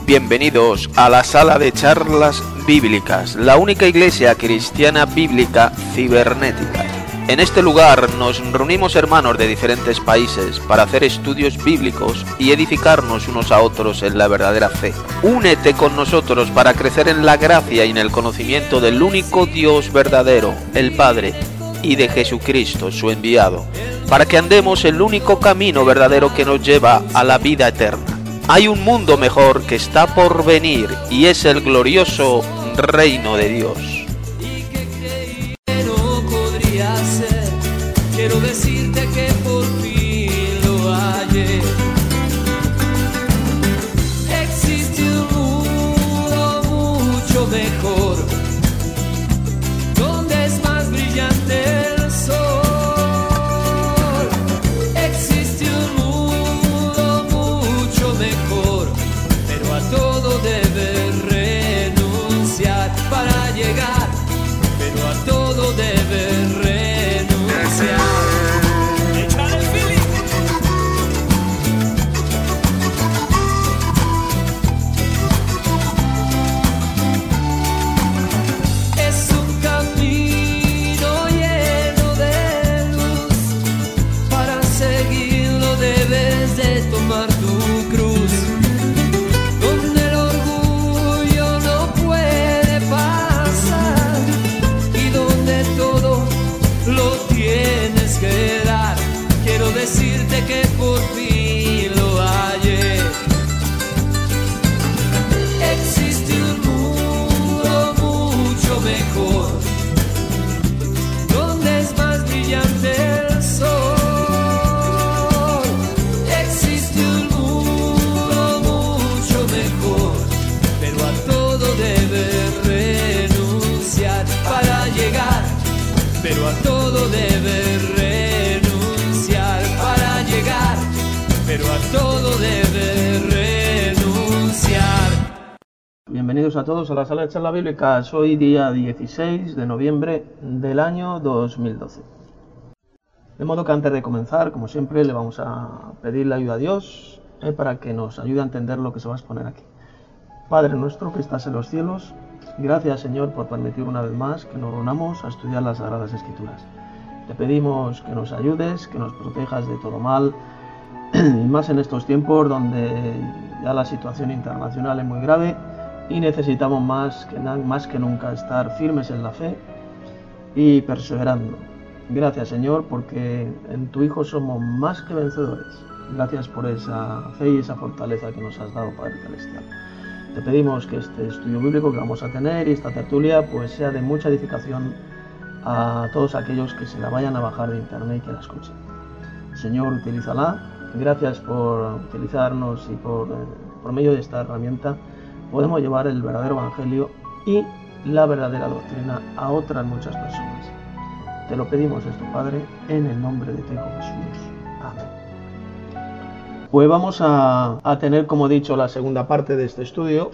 Bienvenidos a la sala de charlas bíblicas, la única iglesia cristiana bíblica cibernética. En este lugar nos reunimos hermanos de diferentes países para hacer estudios bíblicos y edificarnos unos a otros en la verdadera fe. Únete con nosotros para crecer en la gracia y en el conocimiento del único Dios verdadero, el Padre, y de Jesucristo, su enviado, para que andemos el único camino verdadero que nos lleva a la vida eterna. Hay un mundo mejor que está por venir y es el glorioso reino de Dios. Quiero decirte que por fin lo hallé. Existe un mundo mucho mejor, donde es más brillante el sol. Existe un mundo mucho mejor, pero a todo debes renunciar para llegar, pero a todo debes renunciar. Decirte que por fin lo hallé. Existe un mundo mucho mejor, donde es más brillante el sol. Existe un mundo mucho mejor, pero a todo debes renunciar para llegar, pero a todo debes pero a todo debe renunciar. Bienvenidos a todos a la sala de charla bíblica. Hoy día 16 de noviembre del año 2012. De modo que antes de comenzar, como siempre, le vamos a pedir la ayuda a Dios para que nos ayude a entender lo que se va a exponer aquí. Padre nuestro que estás en los cielos, gracias Señor por permitir una vez más que nos reunamos a estudiar las Sagradas Escrituras. Te pedimos que nos ayudes, que nos protejas de todo mal, y más en estos tiempos donde ya la situación internacional es muy grave y necesitamos más que nunca estar firmes en la fe y perseverando. Gracias Señor porque en tu Hijo somos más que vencedores. Gracias por esa fe y esa fortaleza que nos has dado, Padre Celestial. Te pedimos que este estudio bíblico que vamos a tener y esta tertulia pues sea de mucha edificación a todos aquellos que se la vayan a bajar de internet y que la escuchen. Señor, utilízala. Gracias por utilizarnos y por medio de esta herramienta podemos llevar el verdadero evangelio y la verdadera doctrina a otras muchas personas. Te lo pedimos esto, Padre, en el nombre de tu Hijo Jesús. Amén. Pues vamos a tener, como he dicho, la segunda parte de este estudio.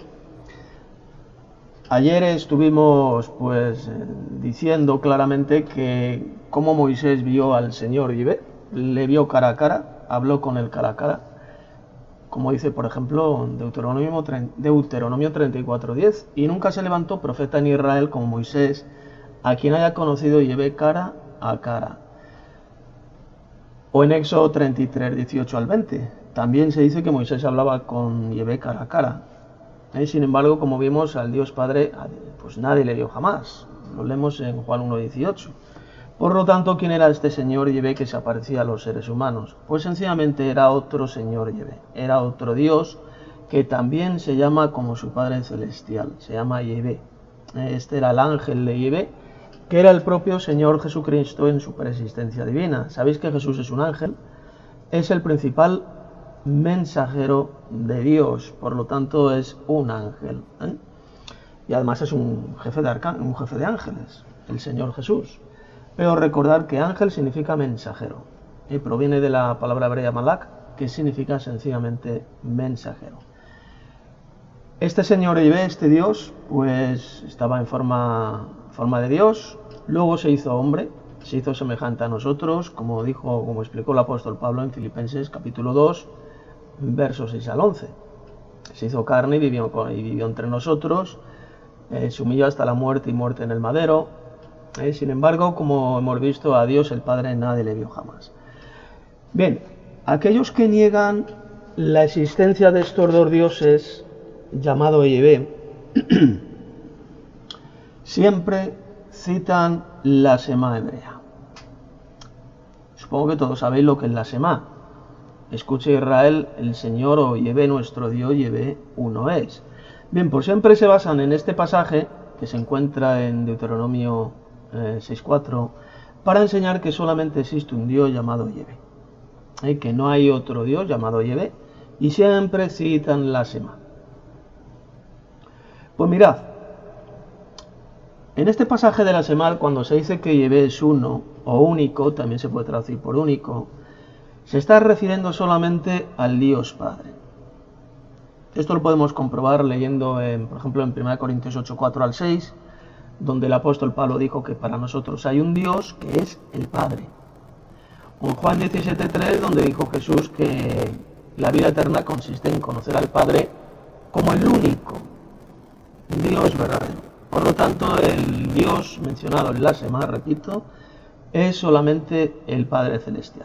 Ayer estuvimos diciendo claramente que cómo Moisés vio al Señor Yahvé, le vio cara a cara, habló con él cara a cara, como dice por ejemplo Deuteronomio 34:10, y nunca se levantó profeta en Israel como Moisés, a quien haya conocido Yahvé cara a cara. O en Éxodo 33:18 al 20, también se dice que Moisés hablaba con Yahvé cara a cara. Sin embargo, como vimos, al Dios Padre pues nadie le dio jamás. Lo leemos en Juan 1:18. Por lo tanto, ¿quién era este Señor Yahvé que se aparecía a los seres humanos? Pues sencillamente era otro Señor Yahvé, era otro Dios que también se llama como su Padre Celestial, se llama Yahvé. Este era el ángel de Yahvé, que era el propio Señor Jesucristo en su preexistencia divina. ¿Sabéis que Jesús es un ángel? Es el principal mensajero de Dios, por lo tanto es un ángel, y además es un jefe de ángeles, el Señor Jesús. Pero recordar que ángel significa mensajero y proviene de la palabra hebrea malak, que significa sencillamente mensajero. Este Señor Yahvé, este Dios, pues estaba en forma de Dios, luego se hizo hombre, se hizo semejante a nosotros, como explicó el apóstol Pablo en Filipenses capítulo 2, versos 6 al 11. Se hizo carne y vivió entre nosotros, se humilló hasta la muerte y muerte en el madero. Sin embargo, como hemos visto, a Dios el Padre nadie le vio jamás. Bien, aquellos que niegan la existencia de estos dos dioses, llamado Yahvé, siempre citan la Semá hebrea. Supongo que todos sabéis lo que es la Semá. Escucha Israel, el Señor o Yahvé nuestro Dios, Yahvé uno es. Bien, pues siempre se basan en este pasaje que se encuentra en Deuteronomio 6.4 para enseñar que solamente existe un Dios llamado Yahvé, que no hay otro Dios llamado Yahvé, y siempre citan la Semá. Pues mirad, en este pasaje de la Semá, cuando se dice que Yahvé es uno o único, también se puede traducir por único, se está refiriendo solamente al Dios Padre. Esto lo podemos comprobar leyendo, por ejemplo, en 1 Corintios 8:4 al 6, donde el apóstol Pablo dijo que para nosotros hay un Dios que es el Padre. O en Juan 17:3, donde dijo Jesús que la vida eterna consiste en conocer al Padre como el único Dios verdadero. Por lo tanto, el Dios mencionado en la Semá, repito, es solamente el Padre Celestial.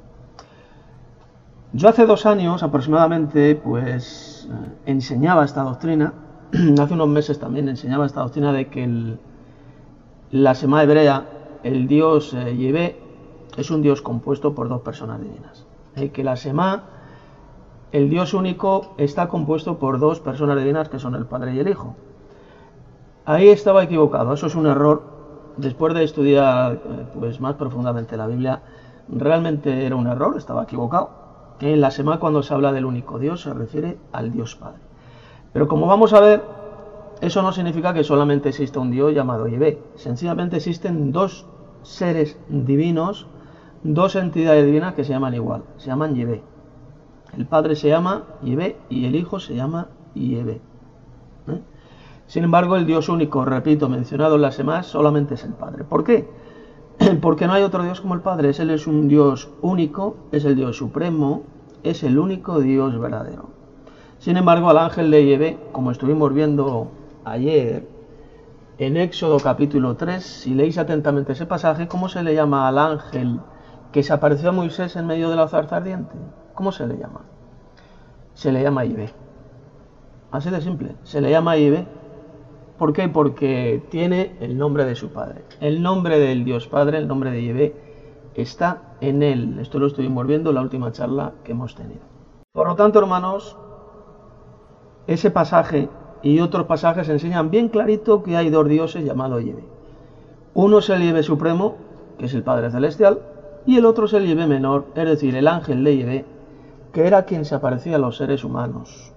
Yo hace 2 años aproximadamente, pues enseñaba esta doctrina, hace unos meses también enseñaba esta doctrina de que la Semá hebrea, el Dios Yahvé, es un Dios compuesto por 2 personas divinas. Que la Semá, el Dios único, está compuesto por 2 personas divinas que son el Padre y el Hijo. Ahí estaba equivocado, eso es un error. Después de estudiar pues más profundamente la Biblia, realmente era un error, estaba equivocado. En la Semá, cuando se habla del único Dios, se refiere al Dios Padre. Pero como vamos a ver, eso no significa que solamente exista un Dios llamado Yahvé. Sencillamente existen 2 seres divinos, 2 entidades divinas que se llaman igual, se llaman Yahvé. El Padre se llama Yahvé y el Hijo se llama Yahvé. Sin embargo, el Dios único, repito, mencionado en la Semá, solamente es el Padre. ¿Por qué? Porque no hay otro Dios como el Padre. Él es un Dios único, es el Dios supremo, es el único Dios verdadero. Sin embargo, al ángel de Yahvé, como estuvimos viendo ayer en Éxodo capítulo 3, si leéis atentamente ese pasaje, ¿cómo se le llama al ángel que se apareció a Moisés en medio de la zarza ardiente? ¿Cómo se le llama? Se le llama Yahvé. Así de simple, se le llama Yahvé. ¿Por qué? Porque tiene el nombre de su Padre. El nombre del Dios Padre, el nombre de Yahvé, está en él. Esto lo estuvimos viendo en la última charla que hemos tenido. Por lo tanto, hermanos, ese pasaje y otros pasajes enseñan bien clarito que hay 2 dioses llamados Yahvé. Uno es el Yahvé supremo, que es el Padre Celestial, y el otro es el Yahvé menor, es decir, el ángel de Yahvé, que era quien se aparecía a los seres humanos.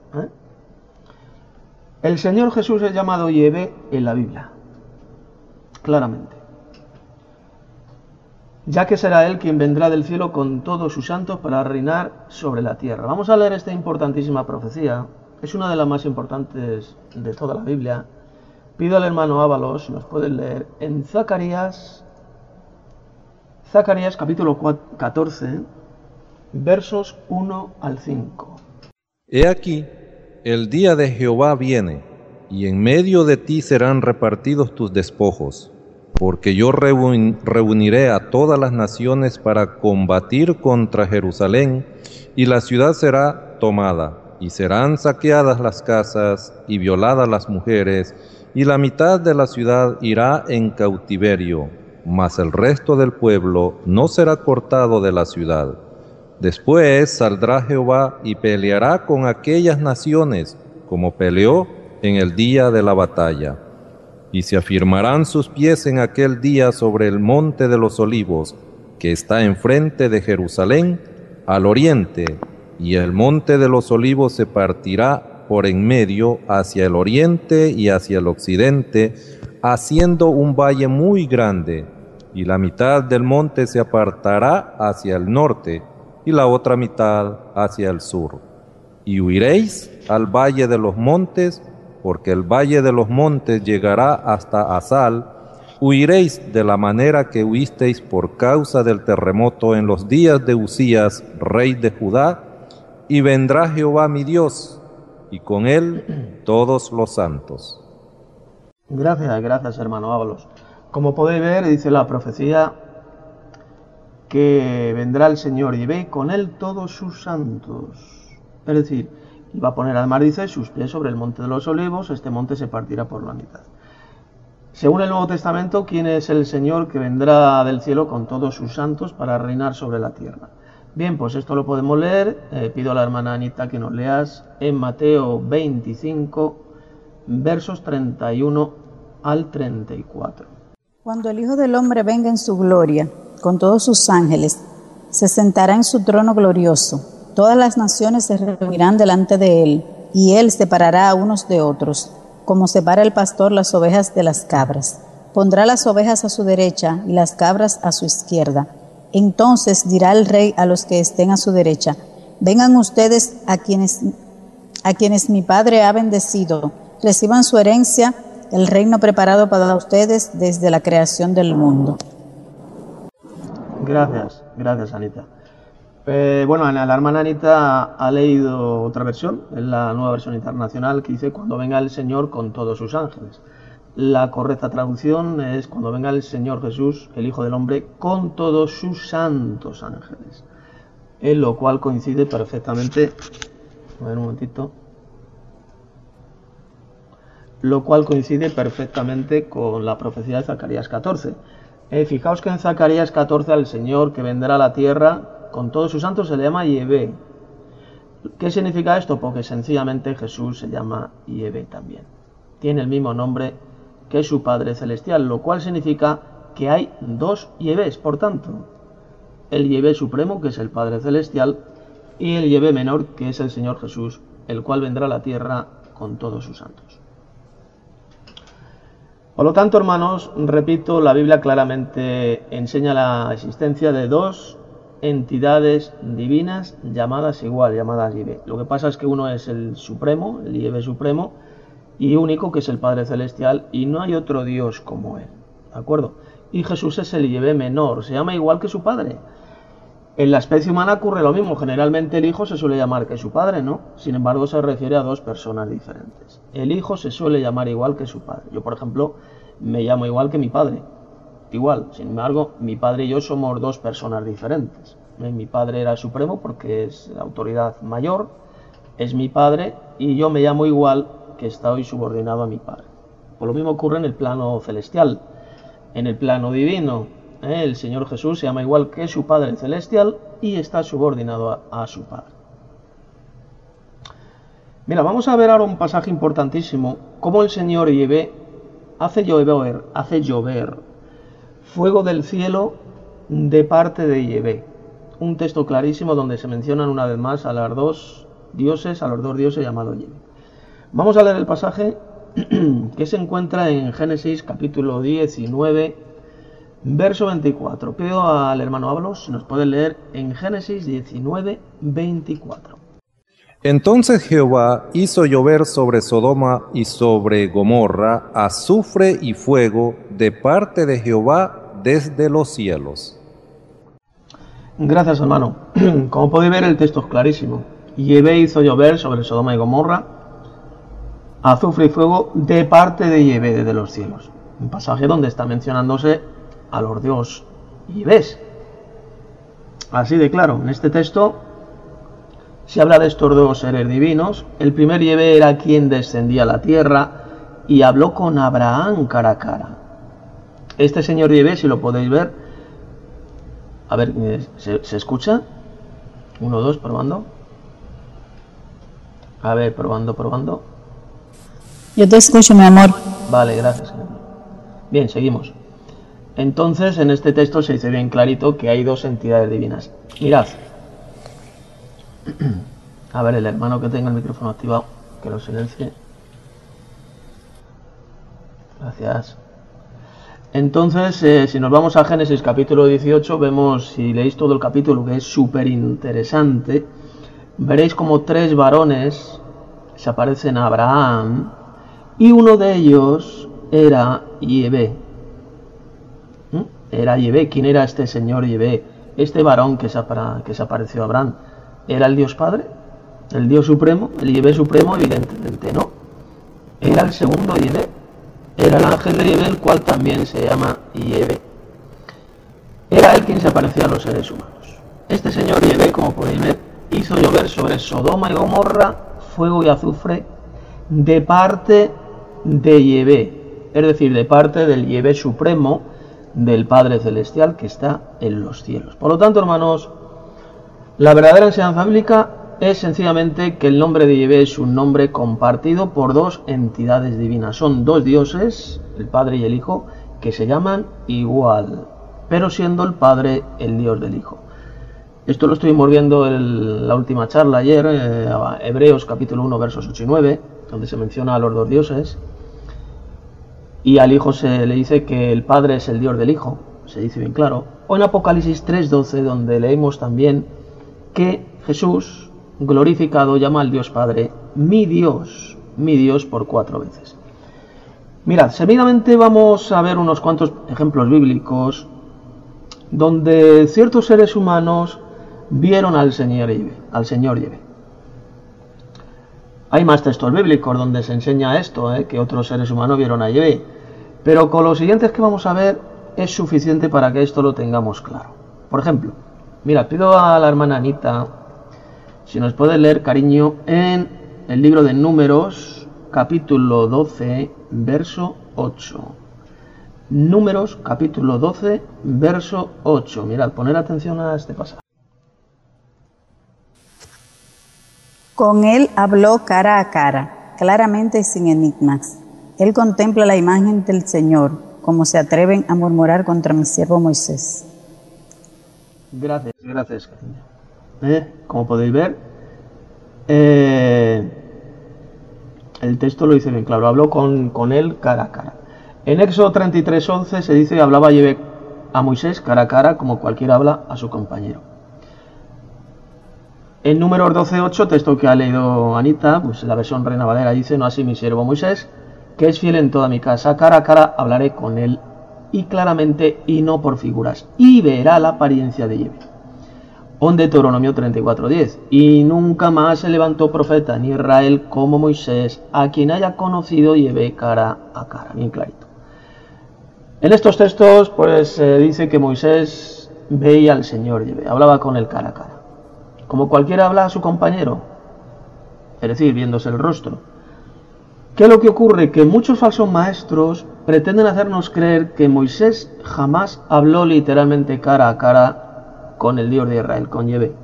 El Señor Jesús es llamado Yahvé en la Biblia, claramente, ya que será Él quien vendrá del cielo con todos sus santos para reinar sobre la tierra. Vamos a leer esta importantísima profecía, es una de las más importantes de toda la Biblia. Pido al hermano Ábalos, nos pueden leer en Zacarías capítulo 14, versos 1 al 5. He aquí, el día de Jehová viene, y en medio de ti serán repartidos tus despojos, porque yo reuniré a todas las naciones para combatir contra Jerusalén, y la ciudad será tomada, y serán saqueadas las casas, y violadas las mujeres, y la mitad de la ciudad irá en cautiverio, mas el resto del pueblo no será cortado de la ciudad. Después saldrá Jehová y peleará con aquellas naciones, como peleó en el día de la batalla. Y se afirmarán sus pies en aquel día sobre el monte de los olivos, que está enfrente de Jerusalén, al oriente, y el monte de los olivos se partirá por en medio hacia el oriente y hacia el occidente, haciendo un valle muy grande, y la mitad del monte se apartará hacia el norte, y la otra mitad hacia el sur. Y huiréis al valle de los montes, porque el valle de los montes llegará hasta Asal. Huiréis de la manera que huisteis por causa del terremoto en los días de Usías, rey de Judá, y vendrá Jehová mi Dios, y con él todos los santos. Gracias, hermano Ábalos. Como podéis ver, dice la profecía que vendrá el Señor y ve con él todos sus santos. Es decir, y va a poner, además dice, sus pies sobre el monte de los olivos, este monte se partirá por la mitad. Según el Nuevo Testamento, ¿quién es el Señor que vendrá del cielo con todos sus santos para reinar sobre la tierra? Bien, pues esto lo podemos leer. Pido a la hermana Anita que nos leas en Mateo 25, versos 31 al 34. Cuando el Hijo del Hombre venga en su gloria, con todos sus ángeles, se sentará en su trono glorioso. Todas las naciones se reunirán delante de él, y él separará a unos de otros, como separa el pastor las ovejas de las cabras. Pondrá las ovejas a su derecha y las cabras a su izquierda. Entonces dirá el rey a los que estén a su derecha: vengan ustedes a quienes mi Padre ha bendecido, reciban su herencia, el reino preparado para ustedes desde la creación del mundo. Gracias Anita. Bueno, la hermana Anita ha leído otra versión, es la Nueva Versión Internacional, que dice cuando venga el Señor con todos sus ángeles. La correcta traducción es cuando venga el Señor Jesús, el Hijo del Hombre, con todos sus santos ángeles. En lo cual coincide perfectamente, a ver un momentito, lo cual coincide perfectamente con la profecía de Zacarías 14. Fijaos que en Zacarías 14 al Señor que vendrá a la tierra con todos sus santos se le llama Yahvé. ¿Qué significa esto? Porque sencillamente Jesús se llama Yahvé también. Tiene el mismo nombre que su Padre Celestial, lo cual significa que hay dos Yahvés, por tanto. El Yahvé Supremo, que es el Padre Celestial, y el Yahvé Menor, que es el Señor Jesús, el cual vendrá a la tierra con todos sus santos. Por lo tanto, hermanos, repito, la Biblia claramente enseña la existencia de dos entidades divinas llamadas igual, llamadas Yahvé. Lo que pasa es que uno es el Supremo, el Yahvé Supremo, y único, que es el Padre Celestial, y no hay otro Dios como él, ¿de acuerdo? Y Jesús es el Yahvé Menor, se llama igual que su Padre. En la especie humana ocurre lo mismo, generalmente el Hijo se suele llamar que su Padre, ¿no? Sin embargo, se refiere a dos personas diferentes. El Hijo se suele llamar igual que su Padre. Yo, por ejemplo, me llamo igual que mi Padre. Igual, sin embargo, mi Padre y yo somos dos personas diferentes. Mi Padre era supremo porque es la autoridad mayor, es mi Padre, y yo me llamo igual que estoy subordinado a mi Padre. Por lo mismo ocurre en el plano celestial. En el plano divino, el Señor Jesús se llama igual que su Padre Celestial y está subordinado a su Padre. Mira, vamos a ver ahora un pasaje importantísimo, cómo el Señor Yahvé hace llover fuego del cielo de parte de Yahvé. Un texto clarísimo donde se mencionan una vez más a los dos dioses llamados Yahvé. Vamos a leer el pasaje que se encuentra en Génesis capítulo 19, verso 24. Pido al hermano Ábalos si nos puede leer en Génesis 19, 24. Entonces Jehová hizo llover sobre Sodoma y sobre Gomorra azufre y fuego de parte de Jehová desde los cielos. Gracias, hermano. Como podéis ver, el texto es clarísimo. Yahvé hizo llover sobre Sodoma y Gomorra azufre y fuego de parte de Yahvé desde los cielos. Un pasaje donde está mencionándose a los dios Yahvés. Así de claro, en este texto se habla de estos dos seres divinos. El primer Yahvé era quien descendía a la tierra y habló con Abraham cara a cara. Este señor Yahvé, si lo podéis ver, a ver, ¿se escucha? 1, 2, probando. A ver, probando. Yo te escucho, mi amor. Vale, gracias. Bien, seguimos. Entonces, en este texto se dice bien clarito que hay dos entidades divinas. Mirad. A ver, el hermano que tenga el micrófono activado, que lo silencie. Gracias. Entonces, si nos vamos a Génesis capítulo 18, vemos, si leéis todo el capítulo, que es súper interesante, veréis como tres varones se aparecen a Abraham, y uno de ellos era Yahvé. Era Yahvé. ¿Quién era este señor Yahvé? Este varón que se apareció a Abraham, ¿era el Dios Padre? el Dios supremo, el Yahvé supremo, evidentemente no. Era el segundo Yahvé. Era el ángel de Yahvé, el cual también se llama Yahvé. Era él quien se aparecía a los seres humanos. Este señor Yahvé, como podéis ver, hizo llover sobre Sodoma y Gomorra fuego y azufre de parte de Yahvé, es decir, de parte del Yahvé supremo, del Padre Celestial que está en los cielos. Por lo tanto, hermanos, la verdadera enseñanza bíblica es sencillamente que el nombre de Yahvé es un nombre compartido por dos entidades divinas. Son dos dioses, el Padre y el Hijo, que se llaman igual, pero siendo el Padre el Dios del Hijo. Esto lo estuvimos viendo en la última charla ayer, Hebreos capítulo 1, versos 8 y 9, donde se menciona a los dos dioses. Y al Hijo se le dice que el Padre es el Dios del Hijo, se dice bien claro. O en Apocalipsis 3:12, donde leemos también que Jesús, glorificado, llama al Dios Padre mi Dios por 4 veces. Mirad, seguidamente vamos a ver unos cuantos ejemplos bíblicos donde ciertos seres humanos vieron al Señor Yahvé. Hay más textos bíblicos donde se enseña esto, que otros seres humanos vieron a Yahvé, pero con los siguientes que vamos a ver es suficiente para que esto lo tengamos claro. Por ejemplo, mira, pido a la hermana Anita si nos puede leer, cariño, en el libro de Números, capítulo 12, verso 8. Números, capítulo 12, verso 8. Mirad, poner atención a este pasaje. Con él habló cara a cara, claramente y sin enigmas. Él contempla la imagen del Señor, como se atreven a murmurar contra mi siervo Moisés. Gracias, cariño. Como podéis ver, el texto lo dice bien claro, habló con él cara a cara. En Éxodo 33:11 se dice, hablaba Yahvé a Moisés cara a cara, como cualquiera habla a su compañero. En Números 12:8, texto que ha leído Anita, pues la versión Reina Valera dice, no así mi siervo Moisés, que es fiel en toda mi casa, cara a cara hablaré con él, y claramente, y no por figuras, y verá la apariencia de Yahvé. O en Deuteronomio 34:10, y nunca más se levantó profeta en Israel como Moisés, a quien haya conocido Yahvé cara a cara, bien clarito. En estos textos, pues se dice que Moisés veía al Señor Yahvé, hablaba con él cara a cara, como cualquiera habla a su compañero, es decir, viéndose el rostro. ¿Qué es lo que ocurre? Que muchos falsos maestros pretenden hacernos creer que Moisés jamás habló literalmente cara a cara con el Dios de Israel, con Yahvé,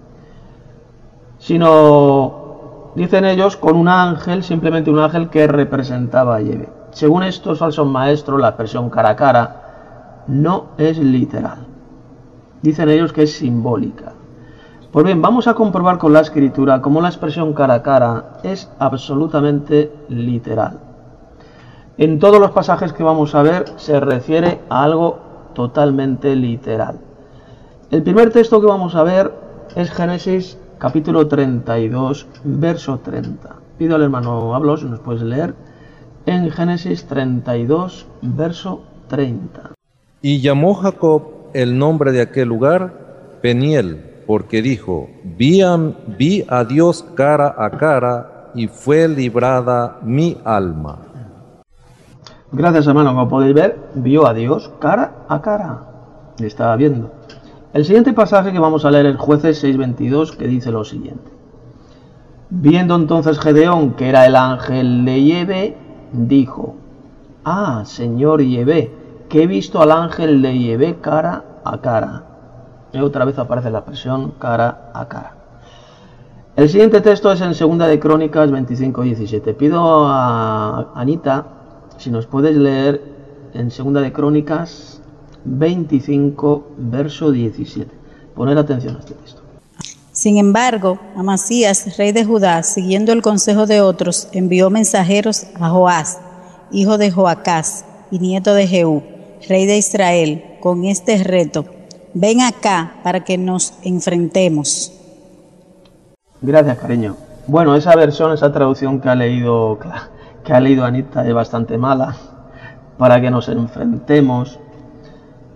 sino, dicen ellos, con un ángel, simplemente un ángel que representaba a Yahvé. Según estos falsos maestros, la expresión cara a cara no es literal. Dicen ellos que es simbólica. Pues bien, vamos a comprobar con la escritura cómo la expresión cara a cara es absolutamente literal. En todos los pasajes que vamos a ver se refiere a algo totalmente literal. El primer texto que vamos a ver es Génesis capítulo 32, verso 30. Pido al hermano Hablo si nos puedes leer en Génesis 32, verso 30. Y llamó Jacob el nombre de aquel lugar Peniel, porque dijo, vi a Dios cara a cara, y fue librada mi alma. Gracias, hermano. Como podéis ver, vio a Dios cara a cara. Le estaba viendo. El siguiente pasaje que vamos a leer es Jueces 6:22, que dice lo siguiente. Viendo entonces Gedeón que era el ángel de Yahvé, dijo, ah, Señor Yahvé, que he visto al ángel de Yahvé cara a cara. Y otra vez aparece la expresión cara a cara. El siguiente texto es en 2 de Crónicas 25:17. Pido a Anita si nos puedes leer en 2 de Crónicas 25, verso 17. Poner atención a este texto. Sin embargo, Amasías, rey de Judá, siguiendo el consejo de otros, envió mensajeros a Joás, hijo de Joacás y nieto de Jehú, rey de Israel, con este reto: ven acá para que nos enfrentemos. Gracias, cariño. Bueno, esa versión, esa traducción que ha leído Anita es bastante mala. Para que nos enfrentemos.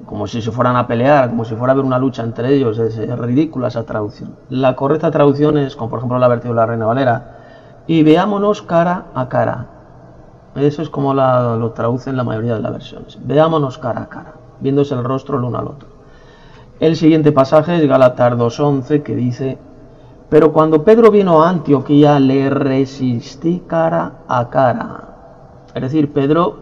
como si se fueran a pelear, como si fuera a haber una lucha entre ellos. Es ridícula esa traducción. La correcta traducción es, como por ejemplo la versión de la Reina Valera, y veámonos cara a cara. Eso es como lo traducen la mayoría de las versiones. Veámonos cara a cara, viéndose el rostro el uno al otro. El siguiente pasaje es Gálatas 2:11, que dice: pero cuando Pedro vino a Antioquía, le resistí cara a cara. Es decir, Pedro,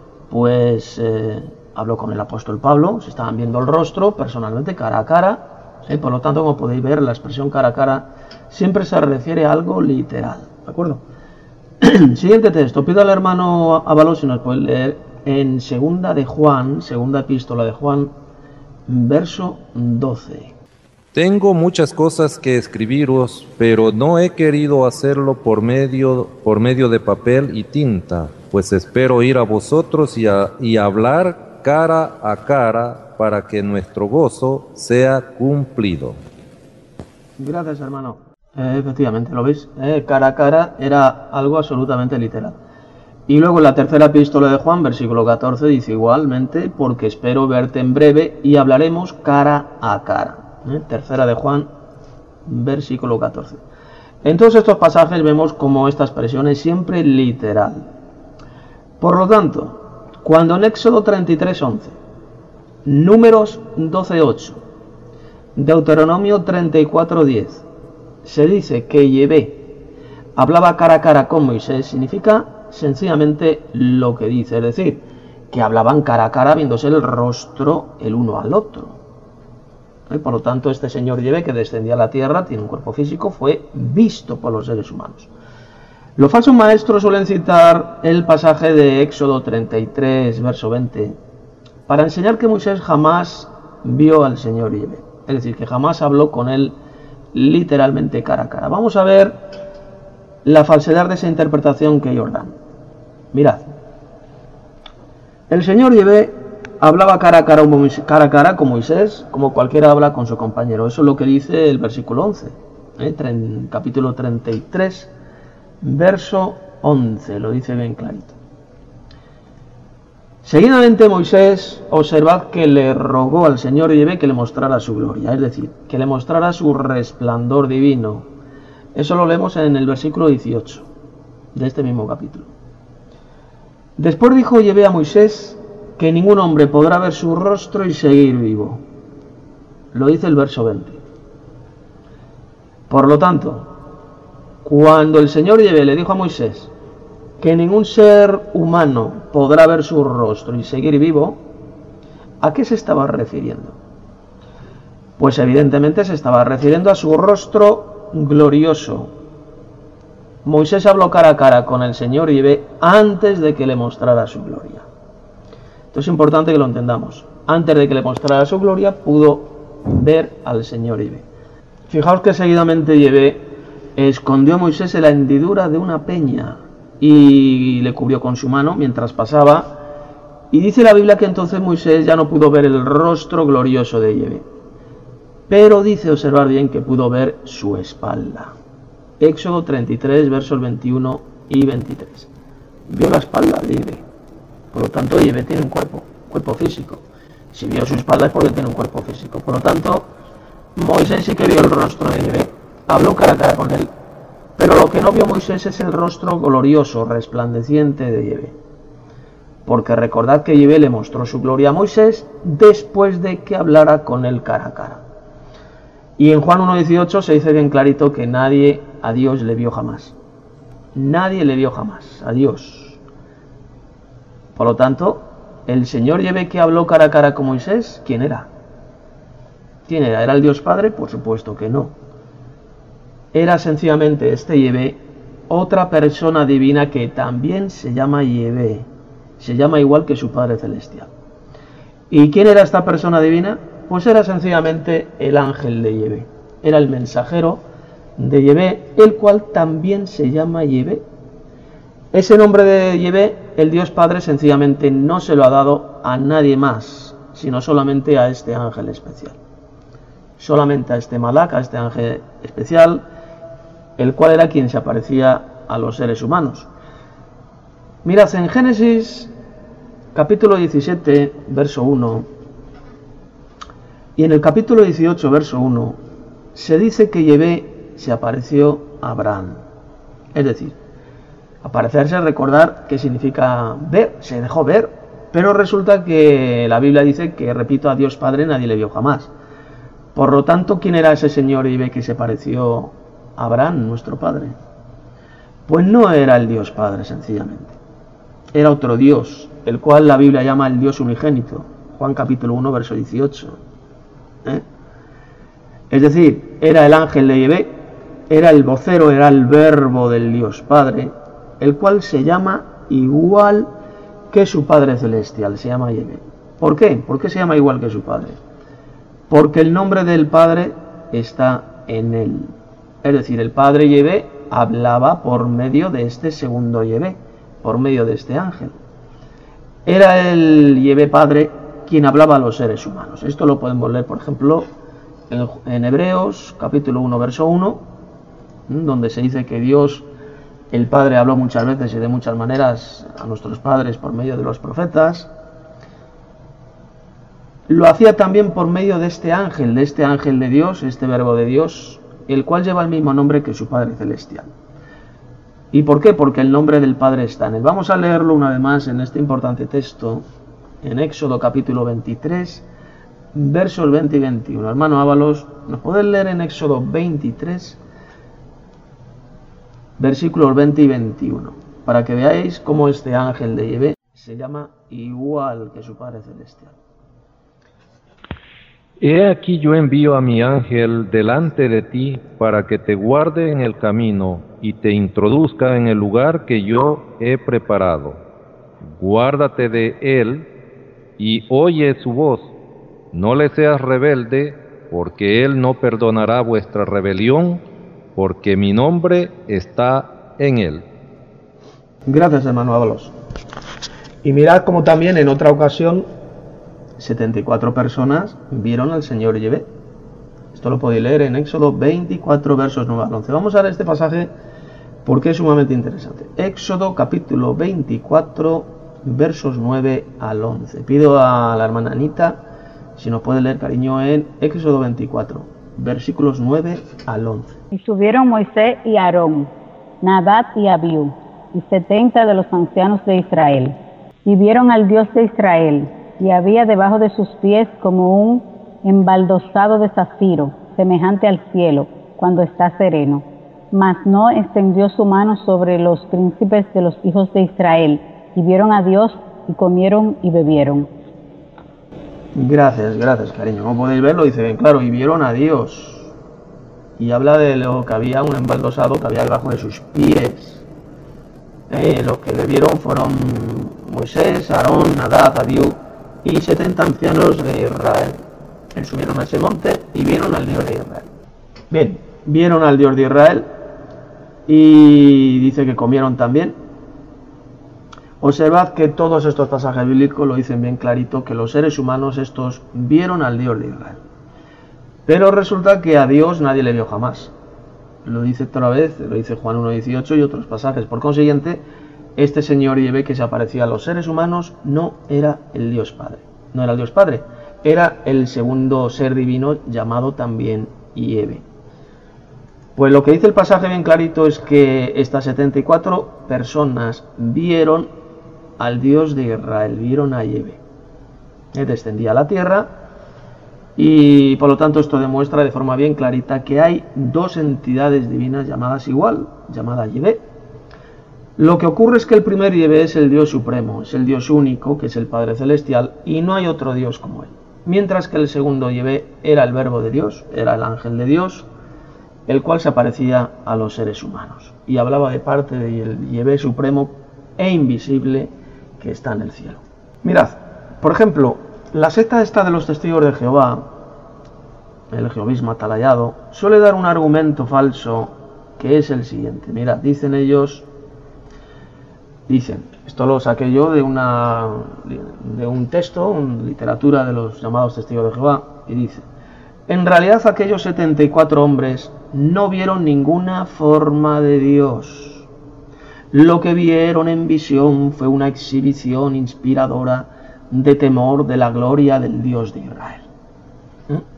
pues, habló con el apóstol Pablo, se estaban viendo el rostro personalmente, cara a cara. Por lo tanto, como podéis ver, la expresión cara a cara siempre se refiere a algo literal. ¿De acuerdo? Siguiente texto. Pido al hermano Ábalos si nos puede leer en segunda epístola de Juan, verso 12. Tengo muchas cosas que escribiros, pero no he querido hacerlo por medio de papel y tinta, pues espero ir a vosotros y hablar cara a cara para que nuestro gozo sea cumplido. Gracias, hermano. Efectivamente, ¿lo veis? Cara a cara era algo absolutamente literal. Y luego en la tercera epístola de Juan, versículo 14, dice igualmente: porque espero verte en breve y hablaremos cara a cara. Tercera de Juan, versículo 14. En todos estos pasajes vemos como esta expresión es siempre literal. Por lo tanto, cuando en Éxodo 33:11, Números 12:8, Deuteronomio 34:10 se dice que Yahvé hablaba cara a cara con Moisés, significa sencillamente lo que dice, es decir, que hablaban cara a cara viéndose el rostro el uno al otro. Por lo tanto, este señor Yahvé, que descendía a la tierra, tiene un cuerpo físico, fue visto por los seres humanos. Los falsos maestros suelen citar el pasaje de Éxodo 33, verso 20, para enseñar que Moisés jamás vio al señor Yahvé, es decir, que jamás habló con él literalmente cara a cara. Vamos a ver la falsedad de esa interpretación que ellos dan. Mirad, el señor Yahvé hablaba cara a cara con Moisés, como cualquiera habla con su compañero. Eso es lo que dice el versículo 11, capítulo 33, verso 11, lo dice bien clarito. Seguidamente Moisés, observad que le rogó al señor Yahvé que le mostrara su gloria, es decir, que le mostrara su resplandor divino. Eso lo leemos en el versículo 18 de este mismo capítulo. Después dijo Yahvé a Moisés que ningún hombre podrá ver su rostro y seguir vivo. Lo dice el verso 20. Por lo tanto, cuando el señor Yahvé le dijo a Moisés que ningún ser humano podrá ver su rostro y seguir vivo, ¿a qué se estaba refiriendo? Pues evidentemente se estaba refiriendo a su rostro glorioso. Moisés habló cara a cara con el señor Yahvé antes de que le mostrara su gloria. Esto es importante que lo entendamos. Antes de que le mostrara su gloria, pudo ver al señor Yahvé. Fijaos que seguidamente Yahvé escondió a Moisés en la hendidura de una peña y le cubrió con su mano mientras pasaba. Y dice la Biblia que entonces Moisés ya no pudo ver el rostro glorioso de Yahvé. Pero dice, observar bien, que pudo ver su espalda. Éxodo 33, versos 21 y 23. Vio la espalda de Yahvé. Por lo tanto, Yahvé tiene un cuerpo físico. Si vio su espalda es porque tiene un cuerpo físico. Por lo tanto, Moisés sí que vio el rostro de Yahvé. Habló cara a cara con él. Pero lo que no vio Moisés es el rostro glorioso, resplandeciente de Yahvé. Porque recordad que Yahvé le mostró su gloria a Moisés después de que hablara con él cara a cara. Y en Juan 1:18 se dice bien clarito que nadie a Dios le vio jamás. Nadie le vio jamás a Dios. Por lo tanto, el Señor Yahvé que habló cara a cara con Moisés, ¿quién era? ¿Quién era? ¿Era el Dios Padre? Por supuesto que no. Era sencillamente este Yahvé, otra persona divina que también se llama Yahvé. Se llama igual que su Padre Celestial. ¿Y quién era esta persona divina? Pues era sencillamente el ángel de Yahvé. Era el mensajero de Yahvé, el cual también se llama Yahvé. Ese nombre de Yahvé, el Dios Padre, sencillamente no se lo ha dado a nadie más, sino solamente a este ángel especial. Solamente a este malak, a este ángel especial, el cual era quien se aparecía a los seres humanos. Mirad, en Génesis capítulo 17, verso 1, Y en el capítulo 18, verso 1, se dice que Yahvé se apareció a Abraham. Es decir, aparecerse, recordar qué significa ver, se dejó ver, pero resulta que la Biblia dice que, repito, a Dios Padre nadie le vio jamás. Por lo tanto, ¿quién era ese señor Yahvé que se pareció a Abraham, nuestro padre? Pues no era el Dios Padre, sencillamente. Era otro Dios, el cual la Biblia llama el Dios unigénito. Juan capítulo 1, verso 18. Es decir, era el ángel de Yahvé, era el vocero, era el verbo del Dios Padre, el cual se llama igual que su Padre Celestial, se llama Yahvé. ¿Por qué? ¿Por qué se llama igual que su Padre? Porque el nombre del Padre está en él. Es decir, el Padre Yahvé hablaba por medio de este segundo Yahvé, por medio de este ángel. Era el Yahvé Padre quien hablaba a los seres humanos. Esto lo podemos leer, por ejemplo, en Hebreos, capítulo 1, verso 1, donde se dice que Dios, el Padre, habló muchas veces y de muchas maneras a nuestros padres por medio de los profetas. Lo hacía también por medio de este ángel de Dios, este verbo de Dios, el cual lleva el mismo nombre que su Padre Celestial. ¿Y por qué? Porque el nombre del Padre está en él. Vamos a leerlo una vez más en este importante texto, en Éxodo capítulo 23, versos 20 y 21. Hermano Ábalos, ¿nos podés leer en Éxodo 23, versículos 20 y 21? Para que veáis cómo este ángel de Yahvé se llama igual que su Padre Celestial. He aquí yo envío a mi ángel delante de ti para que te guarde en el camino y te introduzca en el lugar que yo he preparado. Guárdate de él y oye su voz. No le seas rebelde, porque él no perdonará vuestra rebelión, porque mi nombre está en él. Gracias, hermano Ábalos. Y mirad como también en otra ocasión 74 personas vieron al Señor Yahvé. Esto lo podéis leer en Éxodo 24, versos 9 al 11. Vamos a ver este pasaje porque es sumamente interesante. Éxodo capítulo 24, versos 9 al 11. Pido a la hermana Anita si nos puede leer, cariño, en Éxodo 24, versículos 9 al 11. Y subieron Moisés y Aarón, Nadab y Abiú, y 70 de los ancianos de Israel, y vieron al Dios de Israel, y había debajo de sus pies como un embaldosado de zafiro, semejante al cielo, cuando está sereno. Mas no extendió su mano sobre los príncipes de los hijos de Israel, y vieron a Dios, y comieron y bebieron. Gracias, cariño. Como podéis verlo, dice bien claro, y vieron a Dios. Y habla de lo que había, un embaldosado que había debajo de sus pies. Los que le vieron fueron Moisés, Aarón, Nadab, Abiú y 70 ancianos de Israel. Subieron a ese monte y vieron al Dios de Israel. Bien, vieron al Dios de Israel y dice que comieron también. Observad que todos estos pasajes bíblicos lo dicen bien clarito, que los seres humanos estos vieron al Dios de Israel. Pero resulta que a Dios nadie le vio jamás. Lo dice otra vez, lo dice Juan 1:18 y otros pasajes. Por consiguiente, este Señor Yahvé que se aparecía a los seres humanos no era el Dios Padre. No era el Dios Padre, era el segundo ser divino llamado también Yahvé. Pues lo que dice el pasaje bien clarito es que estas 74 personas vieron al Dios de Israel, vieron a Yahvé. Descendía a la tierra y por lo tanto esto demuestra de forma bien clarita que hay dos entidades divinas llamadas igual, llamada Yahvé. Lo que ocurre es que el primer Yahvé es el Dios supremo, es el Dios único, que es el Padre Celestial, y no hay otro Dios como él. Mientras que el segundo Yahvé era el verbo de Dios, era el ángel de Dios, el cual se aparecía a los seres humanos y hablaba de parte del Yahvé supremo e invisible que está en el cielo. Mirad, por ejemplo, la secta esta de los testigos de Jehová, el jehovismo atalayado, suele dar un argumento falso que es el siguiente. Mirad, dicen, esto lo saqué yo de un texto, una literatura de los llamados testigos de Jehová, y dice: en realidad aquellos 74 hombres no vieron ninguna forma de Dios. Lo que vieron en visión fue una exhibición inspiradora de temor de la gloria del Dios de Israel.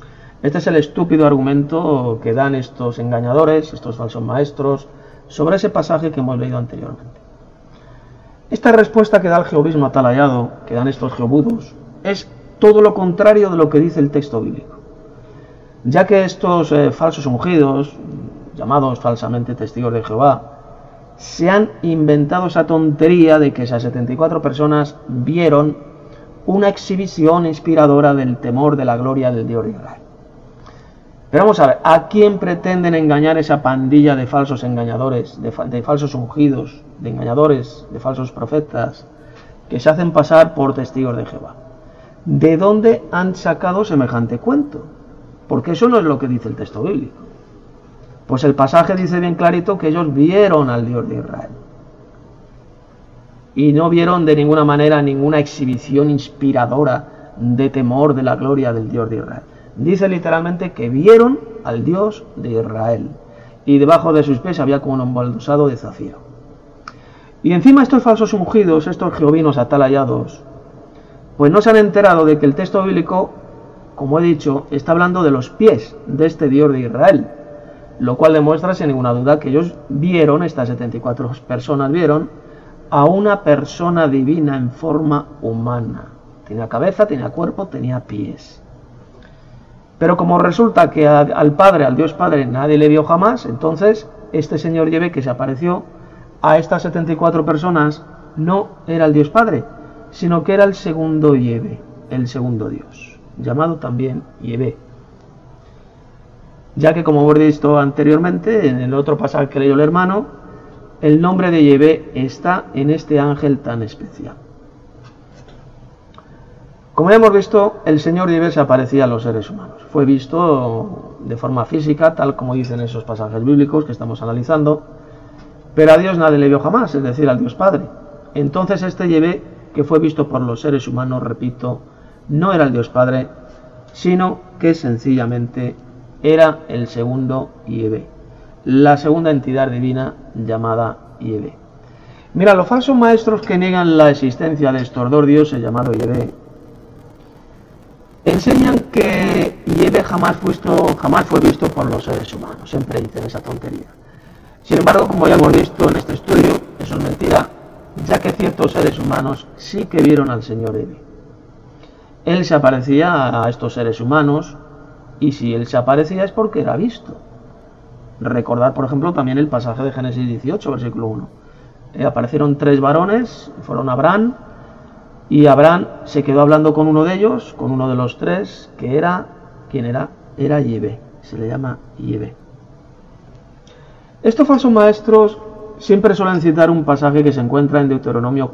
Este es el estúpido argumento que dan estos engañadores, estos falsos maestros, sobre ese pasaje que hemos leído anteriormente. Esta respuesta que da el jehovismo atalayado, que dan estos jehobudos, es todo lo contrario de lo que dice el texto bíblico, ya que estos falsos ungidos, llamados falsamente testigos de Jehová, se han inventado esa tontería de que esas 74 personas vieron una exhibición inspiradora del temor de la gloria del Dios de Israel. Pero vamos a ver, ¿a quién pretenden engañar esa pandilla de falsos engañadores, de falsos ungidos, de engañadores, de falsos profetas, que se hacen pasar por testigos de Jehová? ¿De dónde han sacado semejante cuento? Porque eso no es lo que dice el texto bíblico. Pues el pasaje dice bien clarito que ellos vieron al Dios de Israel. Y no vieron de ninguna manera ninguna exhibición inspiradora de temor de la gloria del Dios de Israel. Dice literalmente que vieron al Dios de Israel. Y debajo de sus pies había como un embaldosado de zafiro. Y encima estos falsos ungidos, estos jehovinos atalayados, pues no se han enterado de que el texto bíblico, como he dicho, está hablando de los pies de este Dios de Israel. Lo cual demuestra sin ninguna duda que ellos vieron, estas 74 personas vieron, a una persona divina en forma humana. Tenía cabeza, tenía cuerpo, tenía pies. Pero como resulta que al Padre, al Dios Padre, nadie le vio jamás, entonces este señor Yahvé que se apareció a estas 74 personas no era el Dios Padre, sino que era el segundo Yahvé, el segundo Dios, llamado también Yahvé. Ya que como hemos visto anteriormente, en el otro pasaje que leyó el hermano, el nombre de Yahvé está en este ángel tan especial. Como ya hemos visto, el Señor Yahvé se aparecía a los seres humanos. Fue visto de forma física, tal como dicen esos pasajes bíblicos que estamos analizando, pero a Dios nadie le vio jamás, es decir, al Dios Padre. Entonces este Yahvé, que fue visto por los seres humanos, repito, no era el Dios Padre, sino que sencillamente era el segundo Yahvé, la segunda entidad divina llamada Yahvé. Mira, los falsos maestros que niegan la existencia de estos dos dioses llamados Yahvé, enseñan que Yahvé jamás fue visto por los seres humanos, siempre dicen esa tontería. Sin embargo, como ya hemos visto en este estudio, eso es mentira, ya que ciertos seres humanos sí que vieron al Señor Yahvé. Él se aparecía a estos seres humanos, y si él se aparecía es porque era visto. Recordad, por ejemplo, también el pasaje de Génesis 18, versículo 1. Aparecieron 3 varones, fueron Abraham, y Abraham se quedó hablando con uno de ellos, con uno de los 3, que era, ¿quién era? Era Yahvé, se le llama Yahvé. Estos falsos maestros siempre suelen citar un pasaje que se encuentra en Deuteronomio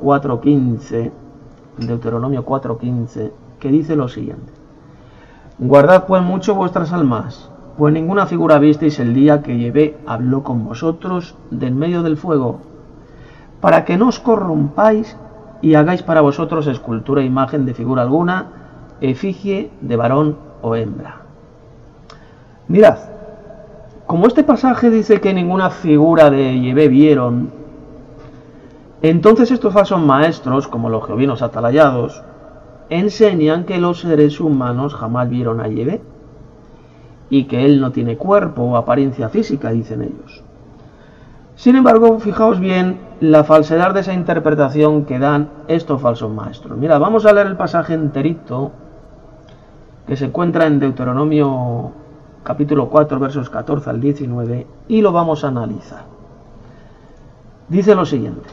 4:15, que dice lo siguiente: guardad pues mucho vuestras almas, pues ninguna figura visteis el día que Yahvé habló con vosotros de en medio del fuego, para que no os corrompáis y hagáis para vosotros escultura e imagen de figura alguna, efigie de varón o hembra. Mirad, como este pasaje dice que ninguna figura de Yahvé vieron, entonces estos falsos maestros, como los jehovinos atalayados, enseñan que los seres humanos jamás vieron a Yahvé y que él no tiene cuerpo o apariencia física, dicen ellos. Sin embargo, fijaos bien la falsedad de esa interpretación que dan estos falsos maestros. Mira, vamos a leer el pasaje enterito que se encuentra en Deuteronomio capítulo 4, versos 14 al 19, y lo vamos a analizar. Dice lo siguiente: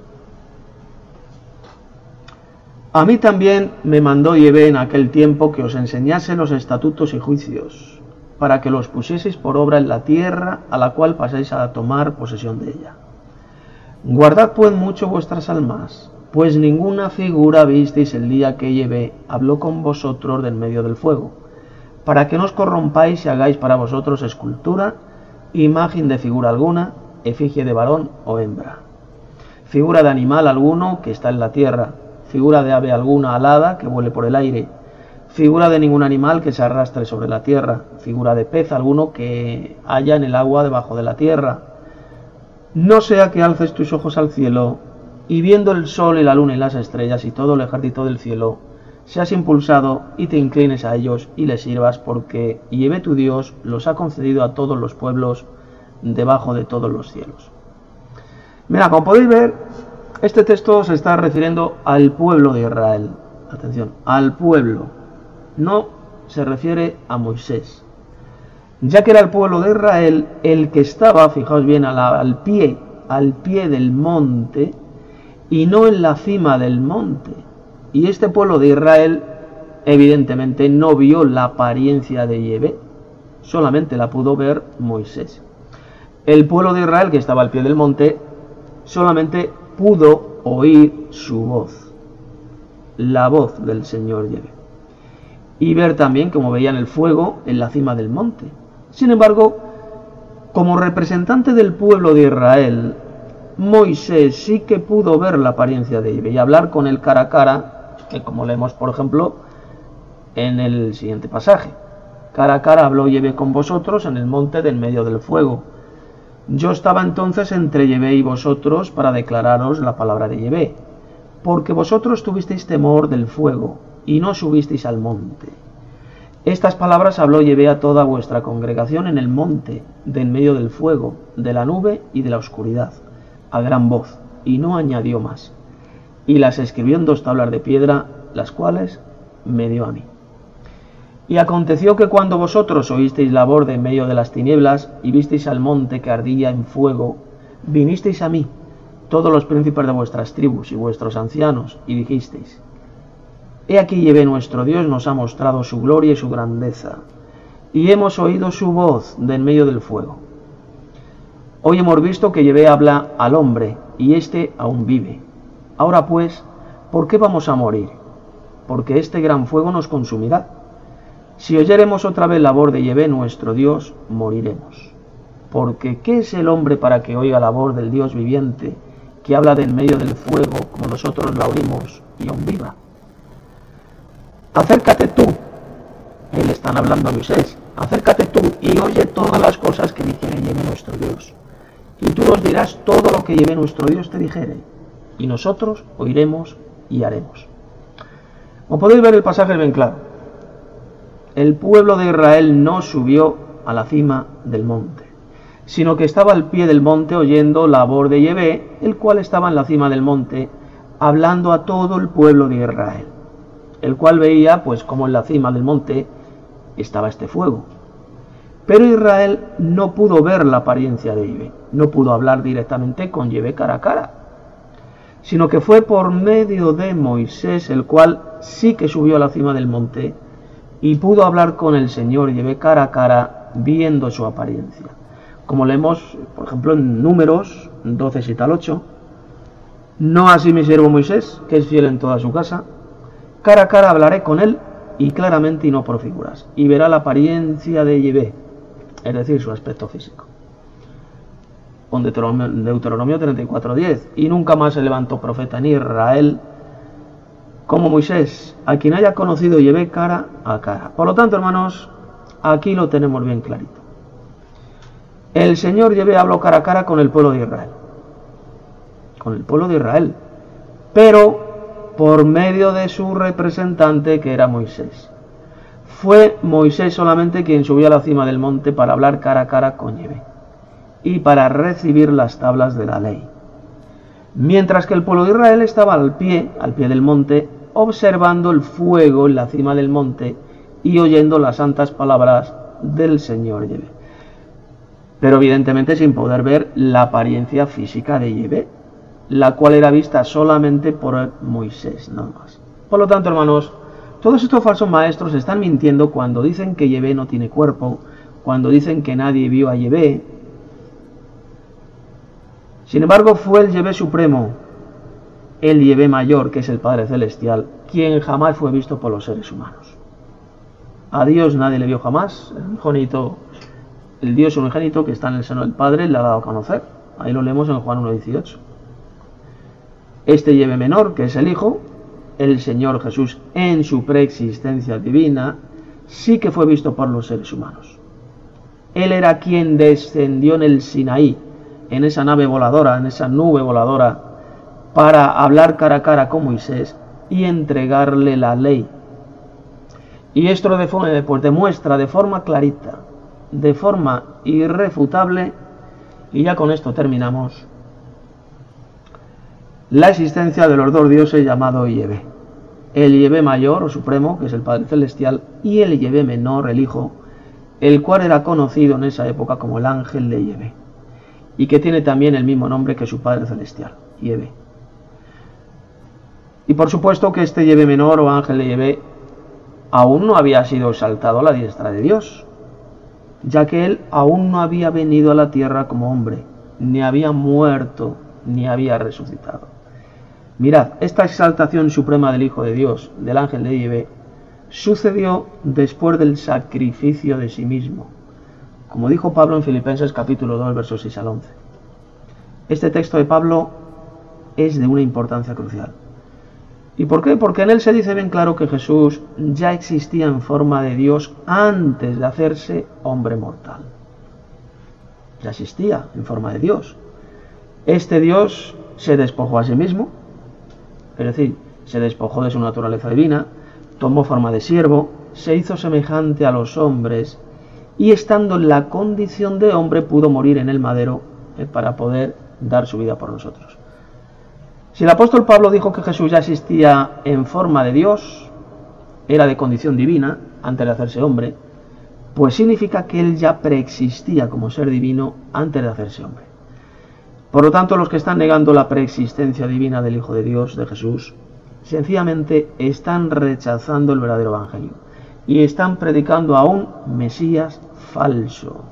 a mí también me mandó Yahvé en aquel tiempo que os enseñase los estatutos y juicios, para que los pusieseis por obra en la tierra a la cual paséis a tomar posesión de ella. Guardad pues mucho vuestras almas, pues ninguna figura visteis el día que Yahvé habló con vosotros del medio del fuego, para que no os corrompáis y hagáis para vosotros escultura, imagen de figura alguna, efigie de varón o hembra, figura de animal alguno que está en la tierra, figura de ave alguna alada que vuele por el aire, figura de ningún animal que se arrastre sobre la tierra, figura de pez alguno que haya en el agua debajo de la tierra. No sea que alces tus ojos al cielo, y viendo el sol y la luna y las estrellas y todo el ejército del cielo, seas impulsado y te inclines a ellos y les sirvas, porque Yahvé tu Dios los ha concedido a todos los pueblos debajo de todos los cielos. Mira, como podéis ver, este texto se está refiriendo al pueblo de Israel. Atención, al pueblo. No se refiere a Moisés, ya que era el pueblo de Israel el que estaba, fijaos bien, al pie del monte y no en la cima del monte. Y este pueblo de Israel evidentemente no vio la apariencia de Yahvé, solamente la pudo ver Moisés. El pueblo de Israel que estaba al pie del monte solamente pudo oír su voz, la voz del Señor Yahvé, y ver también como veían el fuego en la cima del monte. Sin embargo, como representante del pueblo de Israel, Moisés sí que pudo ver la apariencia de Yahvé y hablar con él cara a cara, que como leemos por ejemplo en el siguiente pasaje. Cara a cara habló Yahvé con vosotros en el monte de en medio del fuego. Yo estaba entonces entre Yahvé y vosotros para declararos la palabra de Yahvé, porque vosotros tuvisteis temor del fuego y no subisteis al monte. Estas palabras habló Yahvé a toda vuestra congregación en el monte de en medio del fuego, de la nube y de la oscuridad, a gran voz, y no añadió más. Y las escribió en 2 tablas de piedra, las cuales me dio a mí. Y aconteció que cuando vosotros oísteis la voz de en medio de las tinieblas y visteis al monte que ardía en fuego, vinisteis a mí, todos los príncipes de vuestras tribus y vuestros ancianos, y dijisteis: He aquí Yahvé nuestro Dios nos ha mostrado su gloria y su grandeza, y hemos oído su voz de en medio del fuego. Hoy hemos visto que Yahvé habla al hombre, y éste aún vive. Ahora pues, ¿por qué vamos a morir? Porque este gran fuego nos consumirá. Si oyéremos otra vez la voz de Yahvé nuestro Dios, moriremos. Porque ¿qué es el hombre para que oiga la voz del Dios viviente, que habla de en medio del fuego, como nosotros la oímos, y aún viva? Acércate tú, él están hablando a Moisés, acércate tú y oye todas las cosas que dijere Yahvé nuestro Dios. Y tú nos dirás todo lo que Yahvé nuestro Dios te dijere, y nosotros oiremos y haremos. Como podéis ver, el pasaje es bien claro. El pueblo de Israel no subió a la cima del monte, sino que estaba al pie del monte oyendo la voz de Yahvé, el cual estaba en la cima del monte, hablando a todo el pueblo de Israel, el cual veía, pues, como en la cima del monte estaba este fuego. Pero Israel no pudo ver la apariencia de Yahvé, no pudo hablar directamente con Yahvé cara a cara, sino que fue por medio de Moisés, el cual sí que subió a la cima del monte y pudo hablar con el Señor Yahvé cara a cara, viendo su apariencia. Como leemos, por ejemplo, en Números 12, 7 al 8, no así mi siervo Moisés, que es fiel en toda su casa, cara a cara hablaré con él, y claramente y no por figuras, y verá la apariencia de Yahvé, es decir, su aspecto físico. Con Deuteronomio 34:10, y nunca más se levantó profeta en Israel como Moisés, a quien haya conocido Yahvé cara a cara. Por lo tanto, hermanos, aquí lo tenemos bien clarito. El Señor Yahvé habló cara a cara con el pueblo de Israel. Con el pueblo de Israel. Pero por medio de su representante, que era Moisés. Fue Moisés solamente quien subió a la cima del monte para hablar cara a cara con Yahvé y para recibir las tablas de la ley. Mientras que el pueblo de Israel estaba al pie del monte, observando el fuego en la cima del monte y oyendo las santas palabras del Señor Yahvé. Pero evidentemente sin poder ver la apariencia física de Yahvé, la cual era vista solamente por Moisés, nada más. Por lo tanto, hermanos, todos estos falsos maestros están mintiendo cuando dicen que Yahvé no tiene cuerpo, cuando dicen que nadie vio a Yahvé. Sin embargo, fue el Yahvé supremo, el Yahvé mayor, que es el Padre Celestial, quien jamás fue visto por los seres humanos. A Dios nadie le vio jamás. El Dios unigénito que está en el seno del Padre le ha dado a conocer. Ahí lo leemos en Juan 1:18. Este Yahvé menor, que es el Hijo, el Señor Jesús en su preexistencia divina, sí que fue visto por los seres humanos. Él era quien descendió en el Sinaí, en esa nave voladora, en esa nube voladora, para hablar cara a cara con Moisés y entregarle la ley. Y esto pues demuestra de forma clarita, de forma irrefutable, y ya con esto terminamos, la existencia de los dos dioses llamados Yahvé. El Yahvé mayor o supremo, que es el Padre Celestial, y el Yahvé menor, el Hijo, el cual era conocido en esa época como el ángel de Yahvé, y que tiene también el mismo nombre que su Padre Celestial, Yahvé. Y por supuesto que este Yahvé menor o ángel de Yahvé aún no había sido exaltado a la diestra de Dios, ya que él aún no había venido a la tierra como hombre, ni había muerto, ni había resucitado. Mirad, esta exaltación suprema del Hijo de Dios, del ángel de Yahvé, sucedió después del sacrificio de sí mismo, como dijo Pablo en Filipenses capítulo 2, versos 6 al 11. Este texto de Pablo es de una importancia crucial. ¿Y por qué? Porque en él se dice bien claro que Jesús ya existía en forma de Dios antes de hacerse hombre mortal. Ya existía en forma de Dios. Este Dios se despojó a sí mismo, es decir, se despojó de su naturaleza divina, tomó forma de siervo, se hizo semejante a los hombres y estando en la condición de hombre pudo morir en el madero para poder dar su vida por nosotros. Si el apóstol Pablo dijo que Jesús ya existía en forma de Dios, era de condición divina antes de hacerse hombre, pues significa que él ya preexistía como ser divino antes de hacerse hombre. Por lo tanto, los que están negando la preexistencia divina del Hijo de Dios, de Jesús, sencillamente están rechazando el verdadero evangelio y están predicando a un Mesías falso,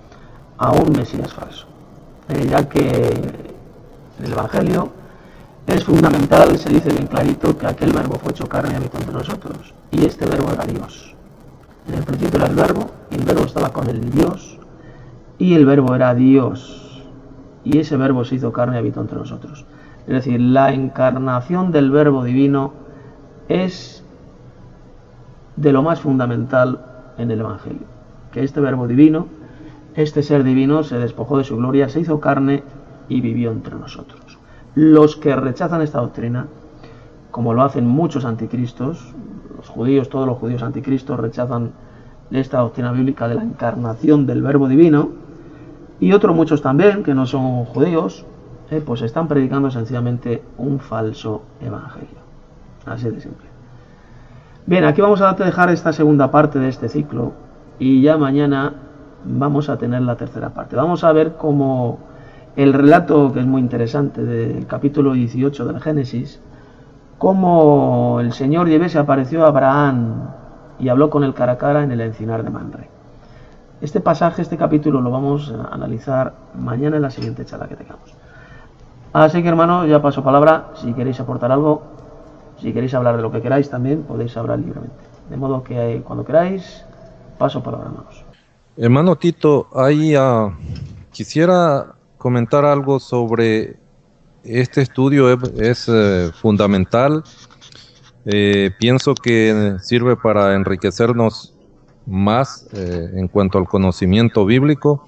ya que en el evangelio es fundamental, se dice bien clarito, que aquel verbo fue hecho carne y habitó entre nosotros, y este verbo era Dios. En el principio era el verbo, y el verbo estaba con el Dios, y el verbo era Dios, y ese verbo se hizo carne y habitó entre nosotros. Es decir, la encarnación del verbo divino es de lo más fundamental en el evangelio, que este verbo divino, este ser divino, se despojó de su gloria, se hizo carne y vivió entre nosotros. Los que rechazan esta doctrina, como lo hacen muchos anticristos, los judíos, todos los judíos anticristos rechazan esta doctrina bíblica de la encarnación del verbo divino, y otros muchos también, que no son judíos, pues están predicando sencillamente un falso evangelio. Así de simple. Bien, aquí vamos a dejar esta segunda parte de este ciclo, y ya mañana vamos a tener la tercera parte. Vamos a ver cómo el relato, que es muy interesante, del capítulo 18 del Génesis, cómo el Señor Yahvé se apareció a Abraham y habló con él cara a cara en el encinar de Mamre. Este pasaje, este capítulo, lo vamos a analizar mañana en la siguiente charla que tengamos. Así que, hermanos, ya paso palabra. Si queréis aportar algo, si queréis hablar de lo que queráis también, podéis hablar libremente. De modo que cuando queráis, paso palabra, hermanos. Hermano Tito, ahí quisiera comentar algo sobre este estudio. Es fundamental. Pienso que sirve para enriquecernos más en cuanto al conocimiento bíblico,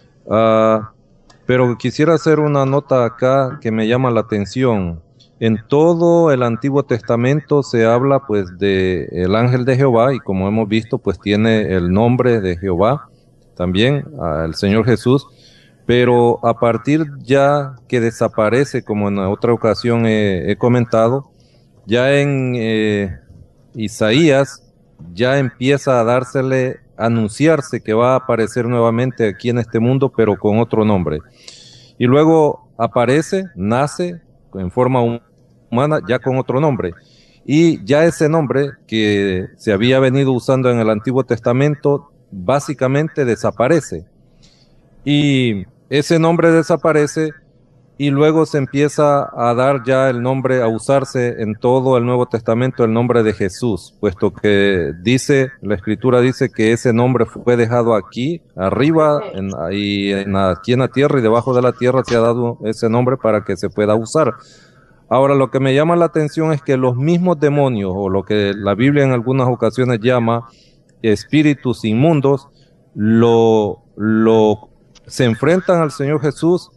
pero quisiera hacer una nota acá que me llama la atención. En todo el Antiguo Testamento se habla pues de el ángel de Jehová, y como hemos visto pues tiene el nombre de Jehová también, el Señor Jesús, pero a partir ya que desaparece, como en otra ocasión he comentado, ya en Isaías ya empieza a anunciarse que va a aparecer nuevamente aquí en este mundo, pero con otro nombre. Y luego nace en forma humana, ya con otro nombre. Y ya ese nombre que se había venido usando en el Antiguo Testamento, básicamente desaparece. Y ese nombre desaparece, y luego se empieza a dar ya el nombre, a usarse en todo el Nuevo Testamento el nombre de Jesús, puesto que la Escritura dice que ese nombre fue dejado aquí, arriba, aquí en la tierra, y debajo de la tierra se ha dado ese nombre para que se pueda usar. Ahora, lo que me llama la atención es que los mismos demonios, o lo que la Biblia en algunas ocasiones llama espíritus inmundos, se enfrentan al Señor Jesús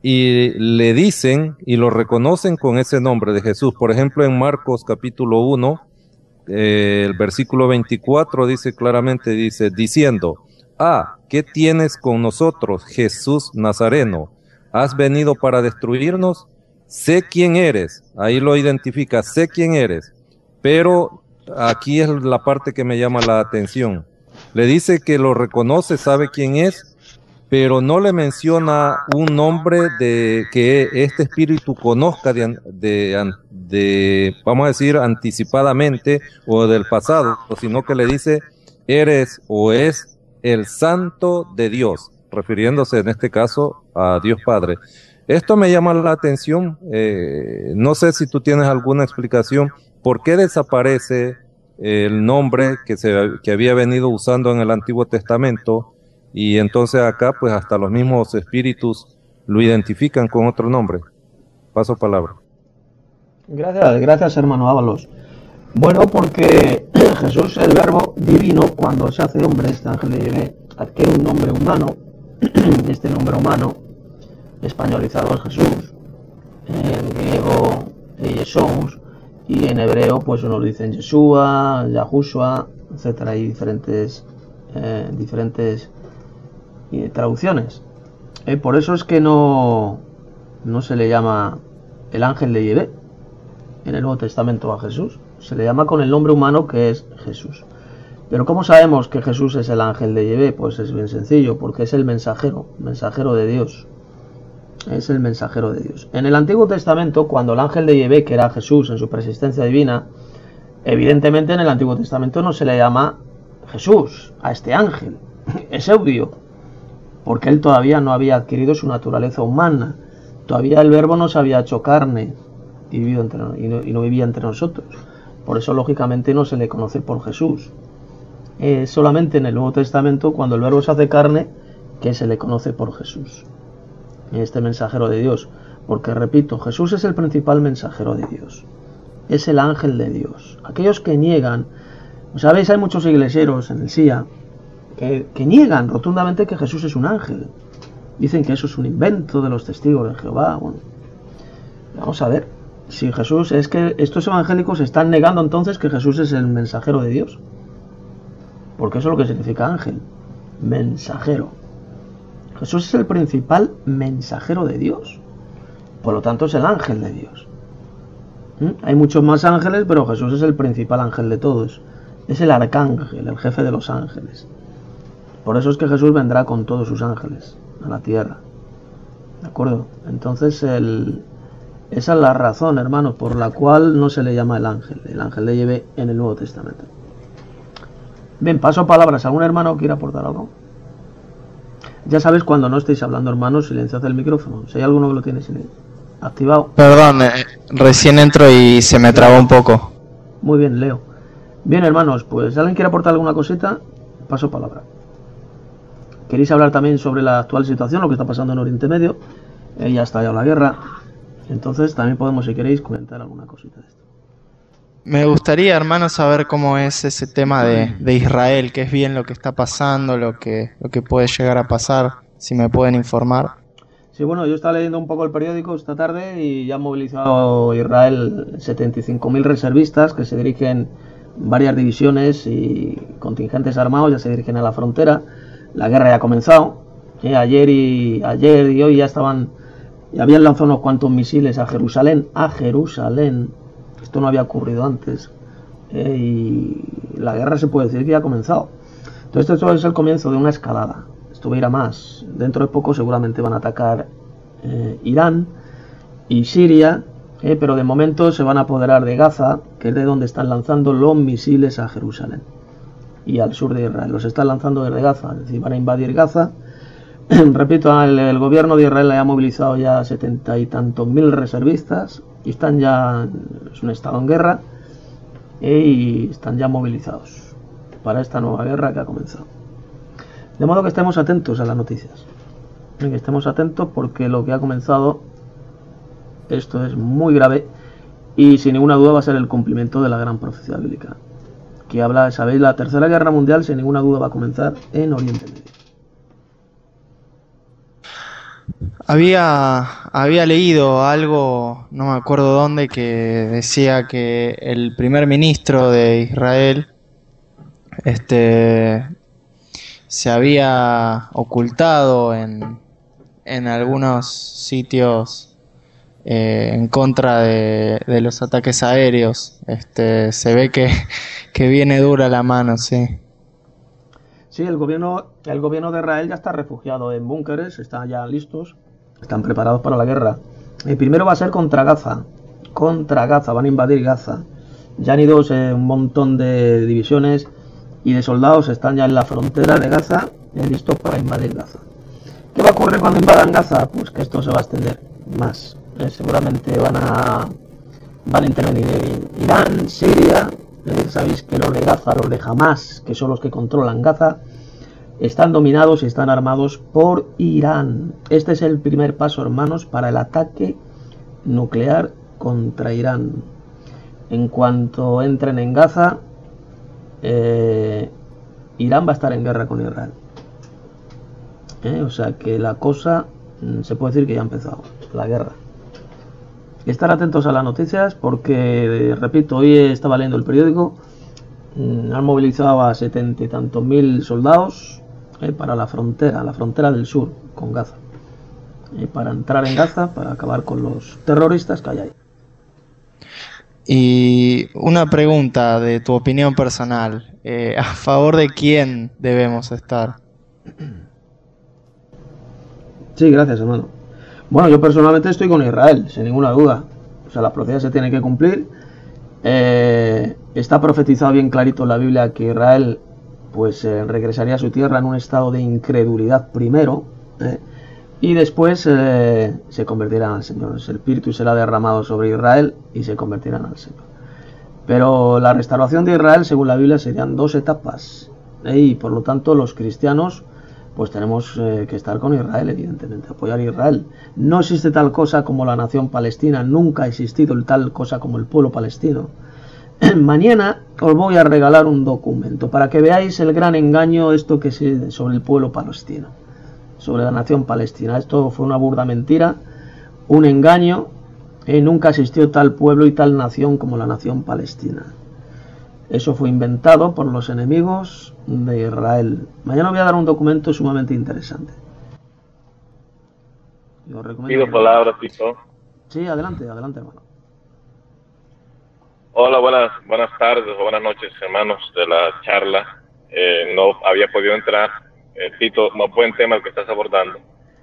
y le dicen y lo reconocen con ese nombre de Jesús. Por ejemplo, en Marcos capítulo 1, el versículo 24 dice claramente, dice, diciendo, ¿qué tienes con nosotros, Jesús Nazareno? ¿Has venido para destruirnos? Sé quién eres. Ahí lo identifica, sé quién eres. Pero aquí es la parte que me llama la atención. Le dice que lo reconoce, sabe quién es, pero no le menciona un nombre de que este espíritu conozca vamos a decir, anticipadamente o del pasado, sino que le dice, eres o es el Santo de Dios, refiriéndose en este caso a Dios Padre. Esto me llama la atención, no sé si tú tienes alguna explicación, ¿por qué desaparece el nombre que había venido usando en el Antiguo Testamento? Y entonces acá, pues hasta los mismos espíritus lo identifican con otro nombre. Paso palabra. Gracias hermano Ábalos. Bueno, porque Jesús, el verbo divino, cuando se hace hombre, este ángel de Yahvé, adquiere un nombre humano. Este nombre humano, españolizado es Jesús. En griego, Jesús. Y en hebreo, pues unos dicen Yeshua, Yahushua, etcétera. Hay diferentes traducciones. Por eso es que no se le llama el ángel de Yahvé en el Nuevo Testamento a Jesús. Se le llama con el nombre humano que es Jesús. Pero ¿cómo sabemos que Jesús es el ángel de Yahvé? Pues es bien sencillo, porque es el mensajero de Dios. Es el mensajero de Dios. En el Antiguo Testamento, cuando el ángel de Yahvé, que era Jesús en su preexistencia divina, evidentemente en el Antiguo Testamento no se le llama Jesús a este ángel. Es obvio, porque él todavía no había adquirido su naturaleza humana. Todavía el verbo no se había hecho carne y no vivía entre nosotros. Por eso, lógicamente, no se le conoce por Jesús. Es solamente en el Nuevo Testamento, cuando el verbo se hace carne, que se le conoce por Jesús, este mensajero de Dios. Porque, repito, Jesús es el principal mensajero de Dios. Es el ángel de Dios. Aquellos que niegan, ¿sabéis? Hay muchos iglesieros en el SIA que niegan rotundamente que Jesús es un ángel. Dicen que eso es un invento de los testigos de Jehová. Bueno, vamos a ver. Si Jesús, es que estos evangélicos están negando entonces que Jesús es el mensajero de Dios. Porque eso es lo que significa ángel. Mensajero. Jesús es el principal mensajero de Dios. Por lo tanto es el ángel de Dios. Hay muchos más ángeles, pero Jesús es el principal ángel de todos. Es el arcángel, el jefe de los ángeles. Por eso es que Jesús vendrá con todos sus ángeles a la tierra. ¿De acuerdo? Entonces, esa es la razón, hermanos, por la cual no se le llama el ángel de Yahvé en el Nuevo Testamento. Bien, paso palabras. ¿Algún hermano quiere aportar algo? Ya sabes, cuando no estéis hablando, hermanos, silenciad el micrófono. Si hay alguno que lo tiene activado. Perdón, recién entro y se me trabó un poco. Muy bien, leo. Bien, hermanos, pues ¿alguien quiere aportar alguna cosita? Paso palabra. ¿Queréis hablar también sobre la actual situación, lo que está pasando en Oriente Medio? Ya ha estallado la guerra. Entonces también podemos, si queréis, comentar alguna cosita de esto. Me gustaría, hermano, saber cómo es ese tema de Israel, qué es bien lo que está pasando, lo que puede llegar a pasar, si me pueden informar. Sí, bueno, yo estaba leyendo un poco el periódico esta tarde y ya ha movilizado Israel 75.000 reservistas que se dirigen varias divisiones y contingentes armados, ya se dirigen a la frontera. La guerra ya ha comenzado. Ayer y hoy ya habían lanzado unos cuantos misiles a Jerusalén. Esto no había ocurrido antes. Y la guerra se puede decir que ya ha comenzado. Entonces esto es el comienzo de una escalada. Esto va a ir a más. Dentro de poco seguramente van a atacar Irán y Siria, pero de momento se van a apoderar de Gaza, que es de donde están lanzando los misiles a Jerusalén y al sur de Israel. Los están lanzando desde Gaza, es decir, van a invadir Gaza. Repito, el gobierno de Israel ha movilizado ya 70 y tantos mil reservistas y están ya, es un estado en guerra, y están ya movilizados para esta nueva guerra que ha comenzado. De modo que estemos atentos a las noticias, que estemos atentos porque lo que ha comenzado, esto es muy grave y sin ninguna duda va a ser el cumplimiento de la gran profecía bíblica que habla, sabéis, la tercera guerra mundial sin ninguna duda va a comenzar en Oriente Medio. Había leído algo, no me acuerdo dónde, que decía que el primer ministro de Israel, este, se había ocultado en algunos sitios en contra de los ataques aéreos. Se ve que viene dura la mano, sí. Sí, el gobierno de Israel ya está refugiado en búnkeres, están ya listos, están preparados para la guerra. El primero va a ser contra Gaza, van a invadir Gaza. Ya han ido un montón de divisiones y de soldados están ya en la frontera de Gaza, listos para invadir Gaza. ¿Qué va a ocurrir cuando invadan Gaza? Pues que esto se va a extender más. Seguramente van a intervenir en Irán, Siria. Sabéis que los de Gaza, los de Hamas, que son los que controlan Gaza, están dominados y están armados por Irán. Este es el primer paso, hermanos, para el ataque nuclear contra Irán. En cuanto entren en Gaza, Irán va a estar en guerra con Israel. O sea que la cosa se puede decir que ya ha empezado, la guerra. Estar atentos a las noticias porque, repito, hoy estaba leyendo el periódico, han movilizado a 70 y tantos mil soldados para la frontera del sur con Gaza, para entrar en Gaza, para acabar con los terroristas que hay ahí. Y una pregunta de tu opinión personal, ¿a favor de quién debemos estar? Sí, gracias, hermano. Bueno, yo personalmente estoy con Israel, sin ninguna duda. O sea, la profecía se tiene que cumplir. Está profetizado bien clarito en la Biblia que Israel pues regresaría a su tierra en un estado de incredulidad primero, y después se convertirán al Señor. El Espíritu será derramado sobre Israel y se convertirán al Señor. Pero la restauración de Israel, según la Biblia, serían 2 etapas. Y por lo tanto los cristianos pues tenemos que estar con Israel, evidentemente, apoyar a Israel. No existe tal cosa como la nación palestina, nunca ha existido tal cosa como el pueblo palestino. Mañana os voy a regalar un documento para que veáis el gran engaño sobre el pueblo palestino, sobre la nación palestina. Esto fue una burda mentira, un engaño. Nunca existió tal pueblo y tal nación como la nación palestina. Eso fue inventado por los enemigos de Israel. Mañana voy a dar un documento sumamente interesante. Pido palabras, Tito. Sí, adelante, hermano. Hola, buenas tardes o buenas noches, hermanos de la charla. No había podido entrar. Tito, muy buen tema el que estás abordando.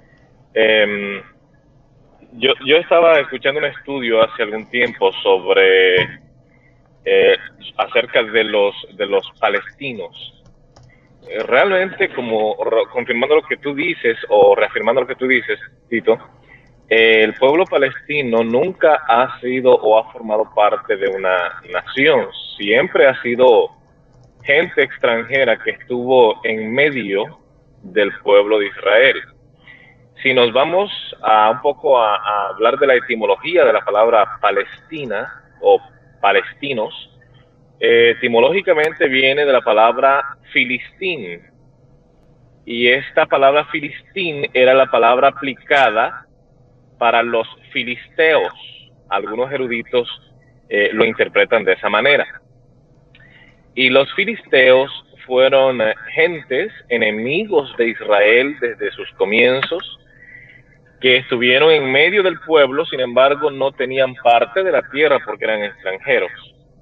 Yo estaba escuchando un estudio hace algún tiempo sobre acerca de los palestinos. Realmente, como confirmando lo que tú dices o reafirmando lo que tú dices, Tito, el pueblo palestino nunca ha sido o ha formado parte de una nación. Siempre ha sido gente extranjera que estuvo en medio del pueblo de Israel. Si nos vamos un poco a hablar de la etimología de la palabra Palestina o palestinos, etimológicamente viene de la palabra filistín, y esta palabra filistín era la palabra aplicada para los filisteos. Algunos eruditos lo interpretan de esa manera. Y los filisteos fueron gentes enemigos de Israel desde sus comienzos, que estuvieron en medio del pueblo, sin embargo no tenían parte de la tierra porque eran extranjeros.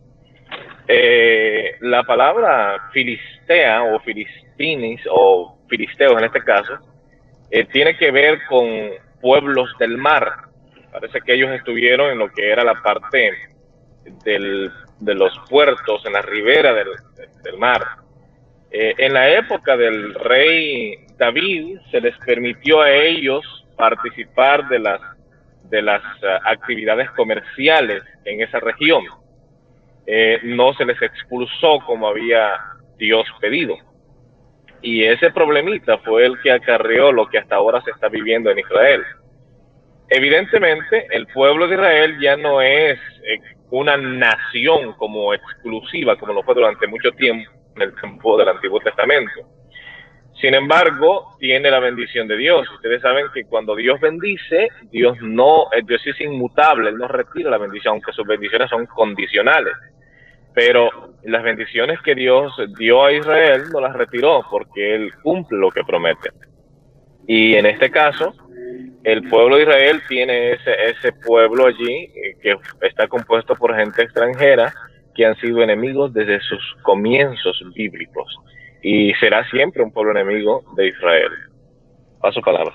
La palabra filistea o filistinis o filisteos en este caso tiene que ver con pueblos del mar. Parece que ellos estuvieron en lo que era la parte de los puertos, en la ribera del mar. En la época del rey David se les permitió a ellos participar de las actividades comerciales en esa región. No se les expulsó como había Dios pedido. Y ese problemita fue el que acarreó lo que hasta ahora se está viviendo en Israel. Evidentemente, el pueblo de Israel ya no es una nación como exclusiva, como lo fue durante mucho tiempo en el tiempo del Antiguo Testamento, Sin embargo, tiene la bendición de Dios. Ustedes saben que cuando Dios bendice, Dios es inmutable, Él no retira la bendición, aunque sus bendiciones son condicionales. Pero las bendiciones que Dios dio a Israel no las retiró, porque Él cumple lo que promete. Y en este caso, el pueblo de Israel tiene ese pueblo allí que está compuesto por gente extranjera que han sido enemigos desde sus comienzos bíblicos. Y será siempre un pueblo enemigo de Israel. Paso palabra.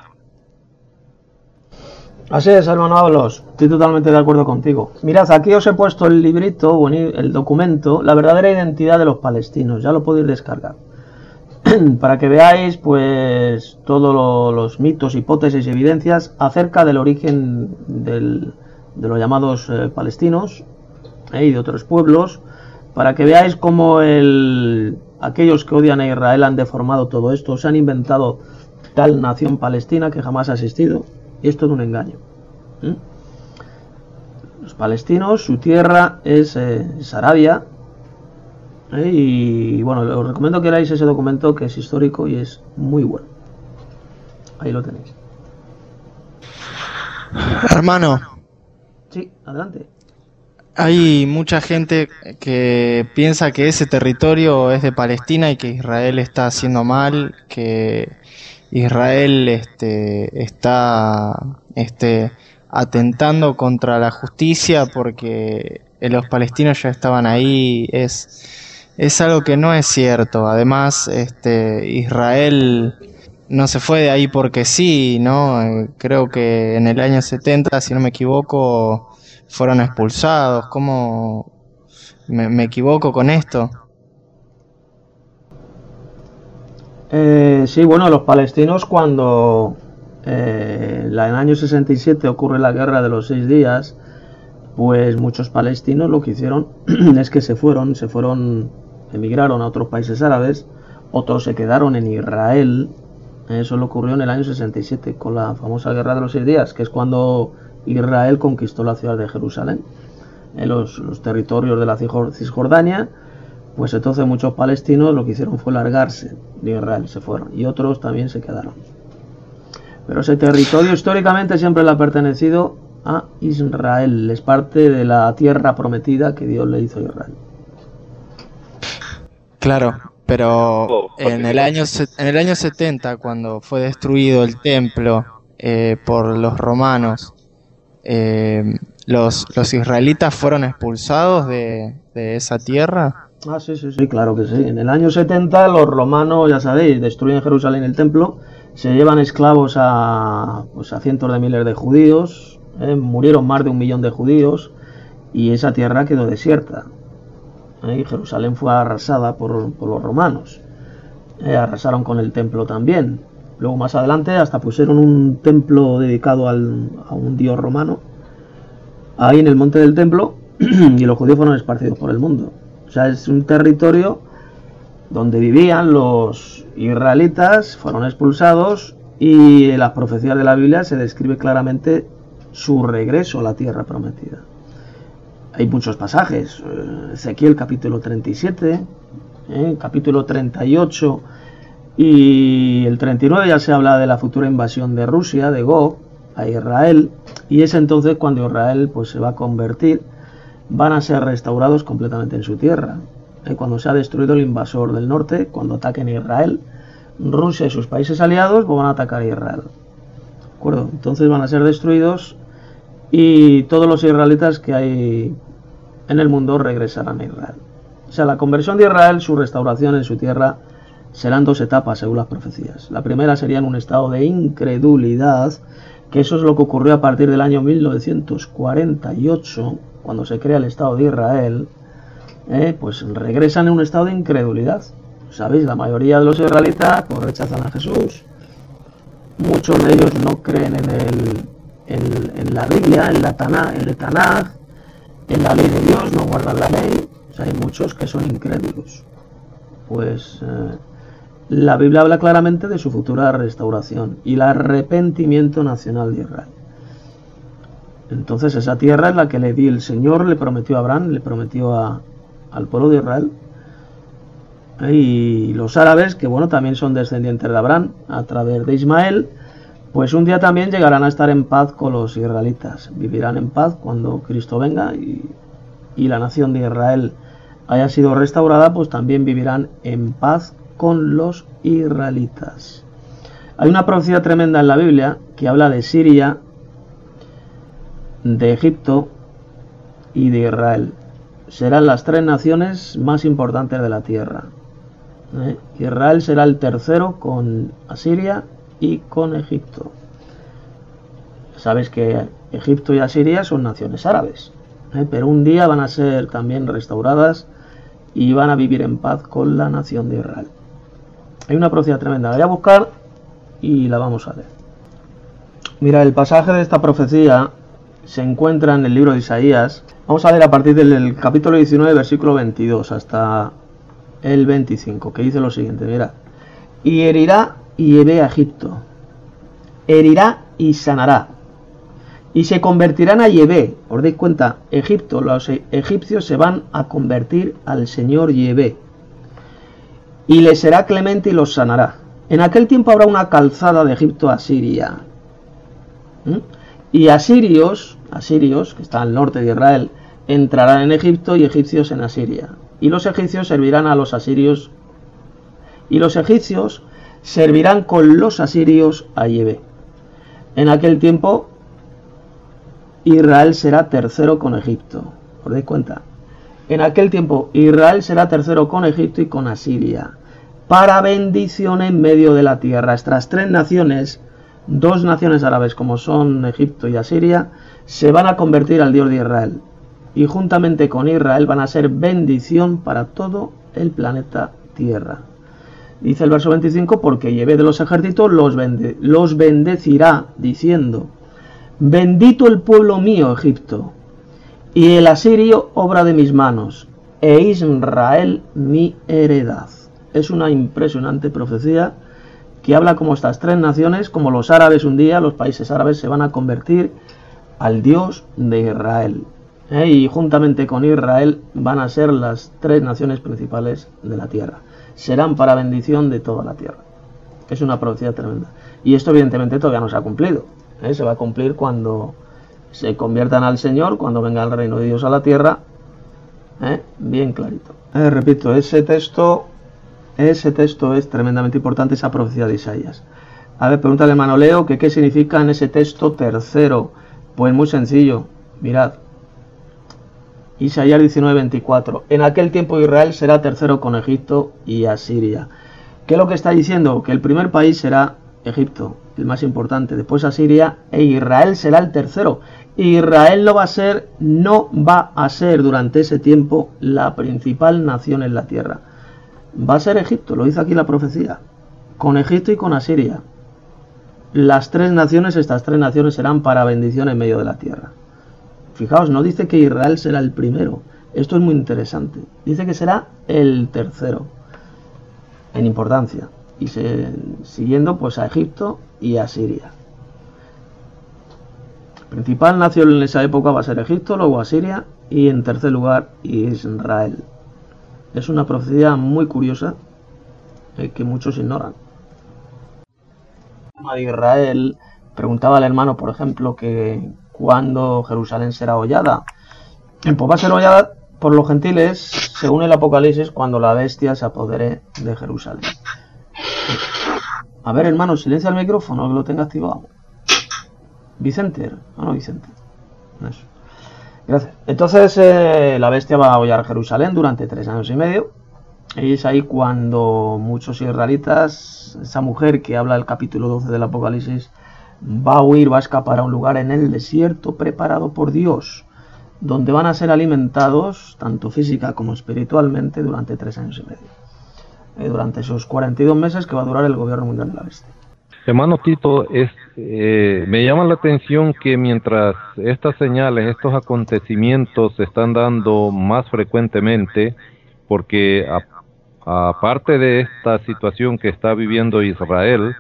Así es, hermano Ábalos, estoy totalmente de acuerdo contigo. Mirad, aquí os he puesto el librito, o el documento, la verdadera identidad de los palestinos, ya lo podéis descargar. Para que veáis, pues, todos los mitos, hipótesis y evidencias acerca del origen de los llamados palestinos y de otros pueblos, para que veáis cómo aquellos que odian a Israel han deformado todo esto, se han inventado tal nación palestina que jamás ha existido, y es todo un engaño. Los palestinos, su tierra es Arabia, y bueno, os recomiendo que leáis ese documento, que es histórico y es muy bueno. Ahí lo tenéis. Hermano, Sí, adelante. hay mucha gente que piensa que ese territorio es de Palestina y que Israel está haciendo mal, que Israel está atentando contra la justicia porque los palestinos ya estaban ahí. Es algo que no es cierto. Además, Israel no se fue de ahí porque sí, ¿no? Creo que en el año 70, si no me equivoco, fueron expulsados. ¿Cómo me equivoco con esto? Sí, bueno, los palestinos, cuando en el año 67 ocurre la guerra de los 6 días, pues muchos palestinos lo que hicieron es que se fueron, emigraron a otros países árabes, otros se quedaron en Israel. Eso le ocurrió en el año 67 con la famosa guerra de los 6 días, que es cuando Israel conquistó la ciudad de Jerusalén, los territorios de la Cisjordania. Pues entonces muchos palestinos lo que hicieron fue largarse de Israel, se fueron, y otros también se quedaron. Pero ese territorio históricamente siempre le ha pertenecido a Israel, es parte de la tierra prometida que Dios le hizo a Israel. Claro, pero en el año 70, cuando fue destruido el templo por los romanos, los israelitas fueron expulsados de esa tierra. Sí, claro que sí. En el año 70 los romanos, ya sabéis, destruyen Jerusalén, el templo, se llevan esclavos a cientos de miles de judíos, murieron más de 1 millón de judíos, y esa tierra quedó desierta. Y Jerusalén fue arrasada por los romanos. Arrasaron con el templo también. Luego más adelante hasta pusieron un templo dedicado a un dios romano ahí en el monte del templo, y los judíos fueron esparcidos por el mundo. O sea, es un territorio donde vivían los israelitas, fueron expulsados, y en las profecías de la Biblia se describe claramente su regreso a la tierra prometida. Hay muchos pasajes, Ezequiel capítulo 37, capítulo 38 y el 39 ya se habla de la futura invasión de Rusia, de Gog, a Israel, y es entonces cuando Israel pues se va a convertir, van a ser restaurados completamente en su tierra. Cuando se ha destruido el invasor del norte, cuando ataquen a Israel, Rusia y sus países aliados pues van a atacar a Israel. ¿De acuerdo? Entonces van a ser destruidos y todos los israelitas que hay en el mundo regresarán a Israel. O sea, la conversión de Israel, su restauración en su tierra, serán 2 etapas según las profecías. La primera sería en un estado de incredulidad, que eso es lo que ocurrió a partir del año 1948, cuando se crea el Estado de Israel. Pues regresan en un estado de incredulidad. ¿Sabéis? La mayoría de los israelitas pues rechazan a Jesús. Muchos de ellos no creen en la Biblia, en el Tanaj, en la ley de Dios, no guardan la ley. O sea, hay muchos que son incrédulos. Pues la Biblia habla claramente de su futura restauración y el arrepentimiento nacional de Israel. Entonces esa tierra es la que el Señor le prometió a Abraham, le prometió al pueblo de Israel. Y los árabes, que bueno, también son descendientes de Abraham a través de Ismael, pues un día también llegarán a estar en paz con los israelitas. Vivirán en paz cuando Cristo venga y la nación de Israel haya sido restaurada, pues también vivirán en paz con los israelitas. Hay una profecía tremenda en la Biblia que habla de Siria, de Egipto y de Israel. Serán las tres naciones más importantes de la tierra. Israel será el tercero con Asiria y con Egipto. Sabes que Egipto y Asiria son naciones árabes, pero un día van a ser también restauradas y van a vivir en paz con la nación de Israel. Hay una profecía tremenda, la voy a buscar y la vamos a leer. Mira, el pasaje de esta profecía se encuentra en el libro de Isaías. Vamos a leer a partir del capítulo 19, versículo 22 hasta el 25, que dice lo siguiente, mira. Y herirá Yahvé a Egipto, herirá y sanará, y se convertirán a Yahvé. Os dais cuenta, Egipto, los egipcios se van a convertir al Señor Yahvé, y les será clemente y los sanará. En aquel tiempo habrá una calzada de Egipto a Siria. Y asirios, que están al norte de Israel, entrarán en Egipto y egipcios en Asiria. Y los egipcios servirán a los asirios, y los egipcios servirán con los asirios a Yahvé. En aquel tiempo Israel será tercero con Egipto. ¿Os dais cuenta? En aquel tiempo Israel será tercero con Egipto y con Asiria, para bendición en medio de la tierra. Estas tres naciones, dos naciones árabes como son Egipto y Asiria, se van a convertir al Dios de Israel. Y juntamente con Israel van a ser bendición para todo el planeta Tierra. Dice el verso 25, porque Yahvé de los ejércitos los bendecirá, diciendo, bendito el pueblo mío, Egipto, y el asirio, obra de mis manos, e Israel, mi heredad. Es una impresionante profecía que habla como estas tres naciones, como los árabes un día, los países árabes se van a convertir al Dios de Israel. Y juntamente con Israel van a ser las tres naciones principales de la tierra. Serán para bendición de toda la tierra. Es una profecía tremenda. Y esto evidentemente todavía no se ha cumplido. Se va a cumplir cuando se conviertan al Señor, cuando venga el reino de Dios a la tierra. Bien clarito. Repito, ese texto es tremendamente importante, esa profecía de Isaías. A ver, pregúntale al hermano Leo que qué significa en ese texto tercero. Pues muy sencillo, mirad. Isaías 19:24. En aquel tiempo Israel será tercero con Egipto y Asiria. ¿Qué es lo que está diciendo? Que el primer país será Egipto, el más importante, después Asiria, e Israel será el tercero. Israel no va a ser durante ese tiempo la principal nación en la tierra. Va a ser Egipto, lo dice aquí la profecía, con Egipto y con Asiria. Estas tres naciones serán para bendición en medio de la tierra. Fijaos, no dice que Israel será el primero. Esto es muy interesante. Dice que será el tercero en importancia. Y siguiendo pues a Egipto y a Siria. Principal nación en esa época va a ser Egipto, luego Asiria y en tercer lugar Israel. Es una profecía muy curiosa que muchos ignoran. De Israel, preguntaba al hermano, por ejemplo, que cuando Jerusalén será hollada. Pues va a ser hollada por los gentiles, según el Apocalipsis, cuando la bestia se apodere de Jerusalén. A ver, hermano, silencia el micrófono, que lo tenga activado. Vicente. Eso. Gracias. Entonces, la bestia va a hollar Jerusalén durante 3 años y medio. Y es ahí cuando muchos israelitas, esa mujer que habla el capítulo 12 del Apocalipsis, va a huir, va a escapar a un lugar en el desierto preparado por Dios, donde van a ser alimentados, tanto física como espiritualmente, durante 3 años y medio. Durante esos 42 meses que va a durar el gobierno mundial de la bestia. Hermano Tito, me llama la atención que mientras estas señales, estos acontecimientos se están dando más frecuentemente, porque aparte de esta situación que está viviendo Israel,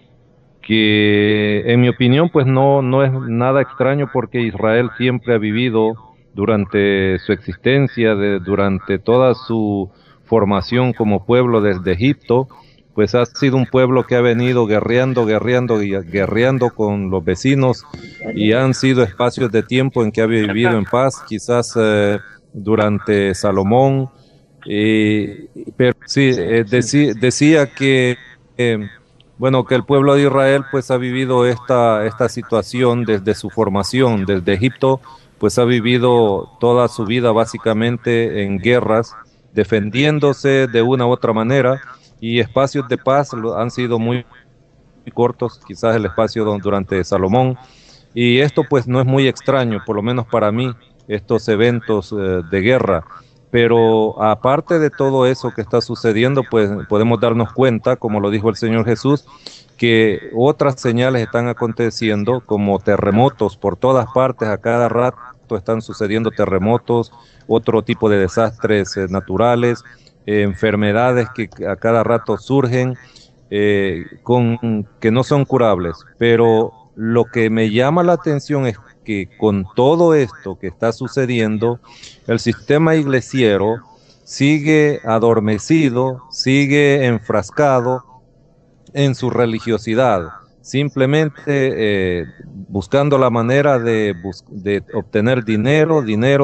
que en mi opinión pues no es nada extraño, porque Israel siempre ha vivido durante su existencia, durante toda su formación como pueblo desde Egipto, pues ha sido un pueblo que ha venido guerreando con los vecinos, y han sido espacios de tiempo en que ha vivido en paz, quizás durante Salomón, pero sí, decía que, bueno, que el pueblo de Israel pues ha vivido esta situación desde su formación, desde Egipto, pues ha vivido toda su vida básicamente en guerras, defendiéndose de una u otra manera, y espacios de paz han sido muy cortos, quizás el espacio durante Salomón, y esto pues no es muy extraño, por lo menos para mí, estos eventos de guerra. Pero aparte de todo eso que está sucediendo, pues podemos darnos cuenta, como lo dijo el Señor Jesús, que otras señales están aconteciendo, como terremotos por todas partes, a cada rato están sucediendo terremotos, otro tipo de desastres naturales, enfermedades que a cada rato surgen, que no son curables. Pero lo que me llama la atención es que con todo esto que está sucediendo, el sistema iglesiero sigue adormecido, sigue enfrascado en su religiosidad, simplemente buscando la manera de obtener dinero.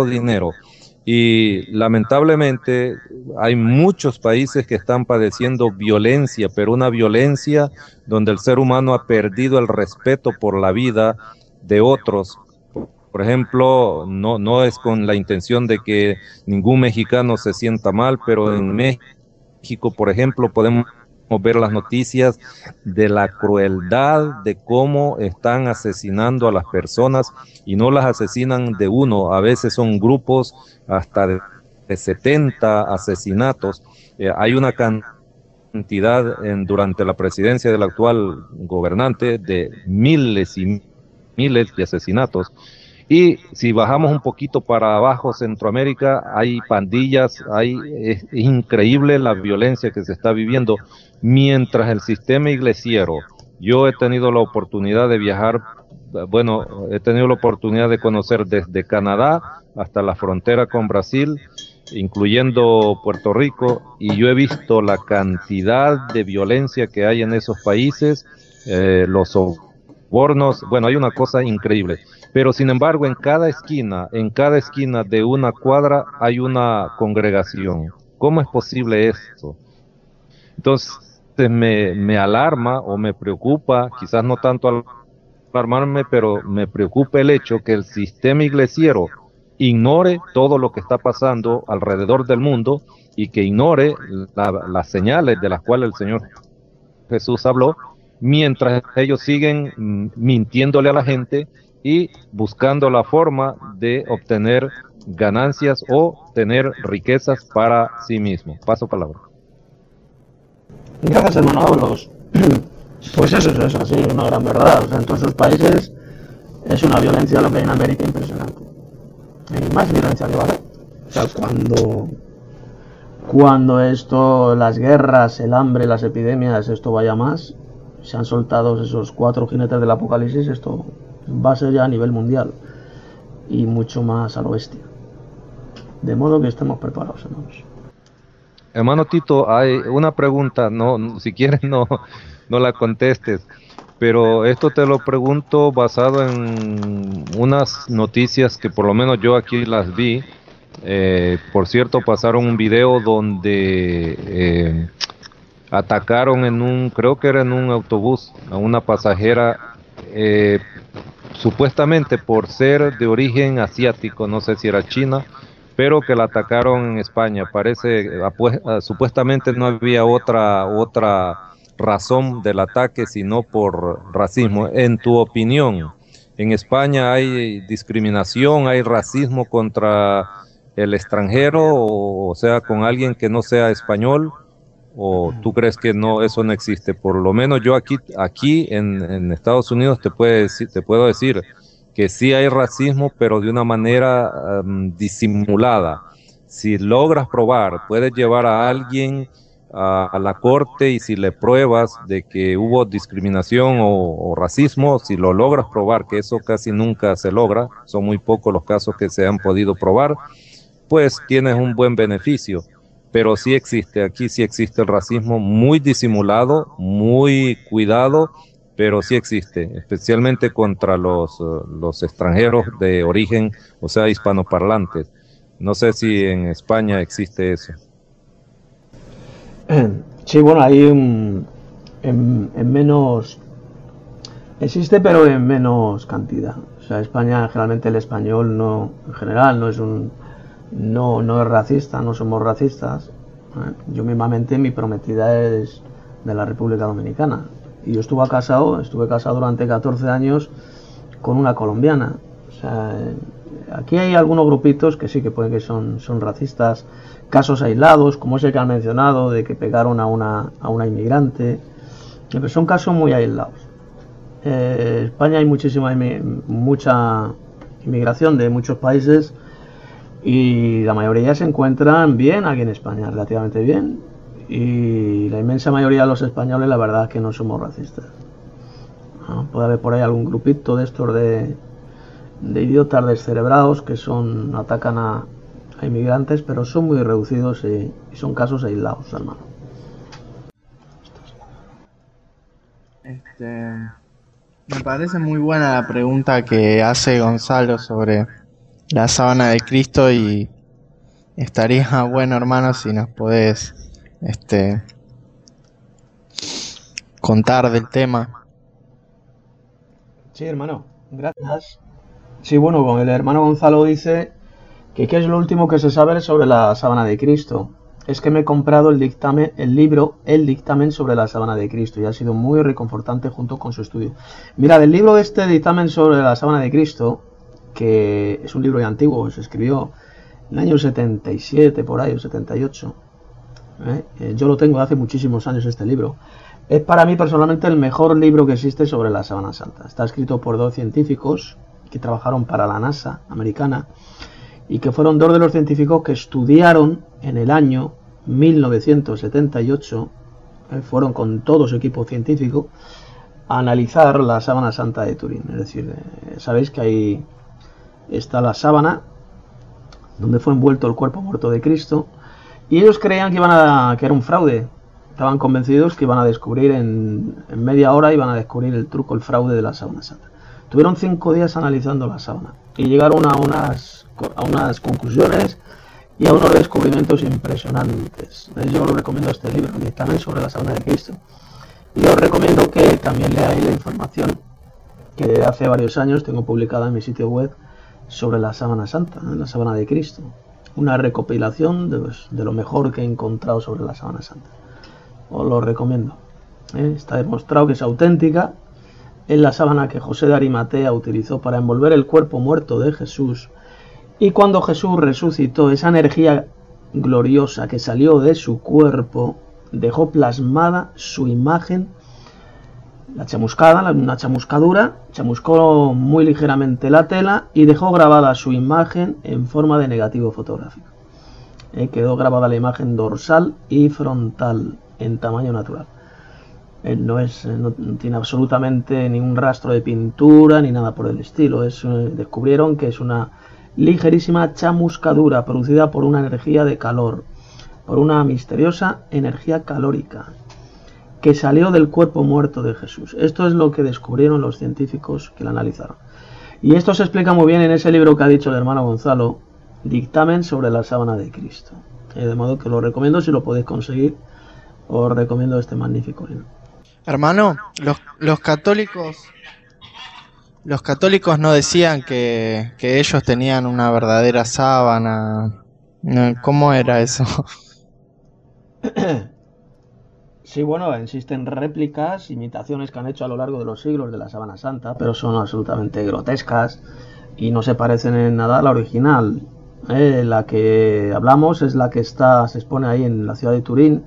Y lamentablemente hay muchos países que están padeciendo violencia, pero una violencia donde el ser humano ha perdido el respeto por la vida de otros. Por ejemplo, no es con la intención de que ningún mexicano se sienta mal, pero en México, por ejemplo, podemos ver las noticias de la crueldad de cómo están asesinando a las personas, y no las asesinan de uno, a veces son grupos hasta de 70 asesinatos. Hay una cantidad durante la presidencia del actual gobernante de miles y miles de asesinatos. Y si bajamos un poquito para abajo, Centroamérica, hay pandillas, es increíble la violencia que se está viviendo, mientras el sistema iglesiero, yo he tenido la oportunidad de viajar, bueno, he tenido la oportunidad de conocer desde Canadá hasta la frontera con Brasil, incluyendo Puerto Rico, y yo he visto la cantidad de violencia que hay en esos países, los sobornos, bueno, hay una cosa increíble. Pero sin embargo, en cada esquina de una cuadra hay una congregación. ¿Cómo es posible esto? Entonces me alarma o me preocupa, quizás no tanto alarmarme, pero me preocupa el hecho que el sistema iglesiero ignore todo lo que está pasando alrededor del mundo, y que ignore las señales de las cuales el Señor Jesús habló, mientras ellos siguen mintiéndole a la gente y buscando la forma de obtener ganancias o tener riquezas para sí mismos. Paso palabra. Gracias, hermano Ábalos. Pues eso es así, una gran verdad. O sea, en todos esos países es una violencia lo que hay en América impresionante. Hay más violencia que vale. O sea, cuando esto, las guerras, el hambre, las epidemias, esto vaya más, se han soltado esos 4 jinetes del apocalipsis, esto va a ser ya a nivel mundial y mucho más a lo bestia. De modo que estemos preparados, hermanos. Hermano Tito, hay una pregunta, si quieres no la contestes, pero esto te lo pregunto basado en unas noticias que por lo menos yo aquí las vi. Por cierto, pasaron un video donde atacaron creo que era en un autobús, a una pasajera, supuestamente por ser de origen asiático, no sé si era china, pero que la atacaron en España. Supuestamente no había otra razón del ataque sino por racismo. En tu opinión, ¿en España hay discriminación, hay racismo contra el extranjero, o sea, con alguien que no sea español? ¿O tú crees que no, eso no existe? Por lo menos yo aquí en Estados Unidos te puedo decir que sí hay racismo, pero de una manera disimulada. Si logras probar, puedes llevar a alguien a la corte, y si le pruebas de que hubo discriminación o racismo, si lo logras probar, que eso casi nunca se logra, son muy pocos los casos que se han podido probar, pues tienes un buen beneficio. pero sí existe, aquí sí existe el racismo muy disimulado, muy cuidado, pero sí existe, especialmente contra los extranjeros de origen, o sea, hispanoparlantes. No sé si en España existe eso. Sí, bueno, hay en menos... Existe, pero en menos cantidad. O sea, España, generalmente el español no, en general, no es racista, no somos racistas. Yo mismamente, mi prometida es de la República Dominicana. Y yo estuve casado durante 14 años con una colombiana. O sea, aquí hay algunos grupitos que sí que pueden que son racistas, casos aislados, como ese que han mencionado, de que pegaron a una inmigrante, pero son casos muy aislados. España hay mucha inmigración de muchos países y la mayoría se encuentran bien aquí en España, relativamente bien, y la inmensa mayoría de los españoles la verdad es que no somos racistas. Puede haber por ahí algún grupito de estos de idiotas descerebrados que atacan a inmigrantes, pero son muy reducidos y son casos aislados, hermano. Me parece muy buena la pregunta que hace Gonzalo sobre la sábana de Cristo y estaría bueno, hermano, si nos podés contar del tema. Sí, hermano, gracias. Sí, bueno, el hermano Gonzalo dice que qué es lo último que se sabe sobre la sábana de Cristo. Es que me he comprado el dictamen sobre la sábana de Cristo y ha sido muy reconfortante junto con su estudio. Mira, del libro dictamen sobre la sábana de Cristo, que es un libro ya antiguo, se escribió en el año 77, por ahí, o 78. Yo lo tengo de hace muchísimos años este libro. Es para mí personalmente el mejor libro que existe sobre la sábana santa. Está escrito por 2 científicos que trabajaron para la NASA americana y que fueron 2 de los científicos que estudiaron en el año 1978, fueron con todo su equipo científico a analizar la sábana santa de Turín. Es decir, sabéis que ahí está la sábana donde fue envuelto el cuerpo muerto de Cristo, y ellos creían que era un fraude. Estaban convencidos que iban a descubrir en media hora, iban a descubrir el truco, el fraude de la sábana santa. Tuvieron 5 días analizando la sábana y llegaron a unas conclusiones y a unos descubrimientos impresionantes. Yo os recomiendo este libro, Dictamen sobre la sábana de Cristo. Y os recomiendo que también leáis la información que desde hace varios años tengo publicada en mi sitio web sobre la sábana santa, la sábana de Cristo. Una recopilación de lo mejor que he encontrado sobre la sábana santa. Os lo recomiendo. Está demostrado que es auténtica. Es la sábana que José de Arimatea utilizó para envolver el cuerpo muerto de Jesús. Y cuando Jesús resucitó, esa energía gloriosa que salió de su cuerpo dejó plasmada su imagen, la chamuscada, una chamuscadura, chamuscó muy ligeramente la tela y dejó grabada su imagen en forma de negativo fotográfico. Quedó grabada la imagen dorsal y frontal en tamaño natural. No tiene absolutamente ningún rastro de pintura ni nada por el estilo. Descubrieron que es una ligerísima chamuscadura producida por una energía de calor, por una misteriosa energía calórica que salió del cuerpo muerto de Jesús. Esto es lo que descubrieron los científicos que la analizaron. Y esto se explica muy bien en ese libro que ha dicho el hermano Gonzalo, Dictamen sobre la sábana de Cristo. De modo que lo recomiendo, si lo podéis conseguir, os recomiendo este magnífico libro. Hermano, los católicos no decían que ellos tenían una verdadera sábana. ¿Cómo era eso? Sí, bueno, existen réplicas, imitaciones que han hecho a lo largo de los siglos de la sábana santa, pero son absolutamente grotescas y no se parecen en nada a la original. La que hablamos es la que se expone ahí en la ciudad de Turín.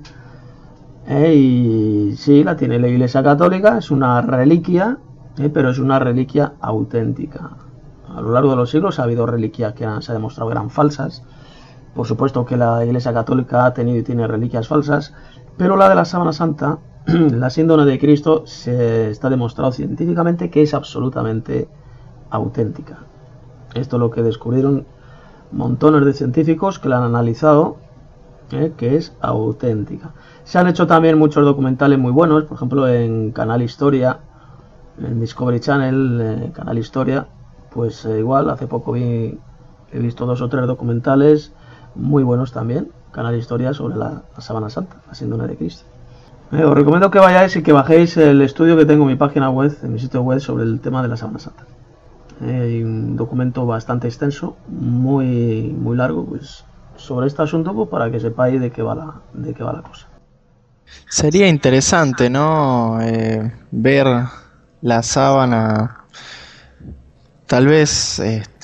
Y sí, la tiene la Iglesia Católica, es una reliquia, pero es una reliquia auténtica. A lo largo de los siglos ha habido reliquias que se ha demostrado que eran falsas. Por supuesto que la Iglesia Católica ha tenido y tiene reliquias falsas, pero la de la sábana santa, la síndrome de Cristo, se está demostrado científicamente que es absolutamente auténtica. Esto es lo que descubrieron montones de científicos que la han analizado que es auténtica. Se han hecho también muchos documentales muy buenos, por ejemplo en Canal Historia, en Discovery Channel, Canal Historia, pues igual, hace poco he visto 2 o 3 documentales muy buenos también, Canal Historia, sobre la Sábana Santa, la síndrome de Cristo. Os recomiendo que vayáis y que bajéis el estudio que tengo en mi página web, en mi sitio web, sobre el tema de la Sábana Santa. Hay un documento bastante extenso, muy largo, pues sobre este asunto, pues, para que sepáis de qué va la cosa. Sería interesante, ¿no? Ver la sábana, tal vez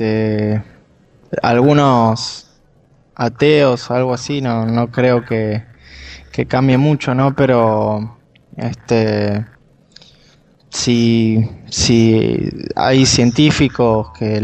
algunos ateos, algo así, no creo que cambie mucho, ¿no? Pero si hay científicos que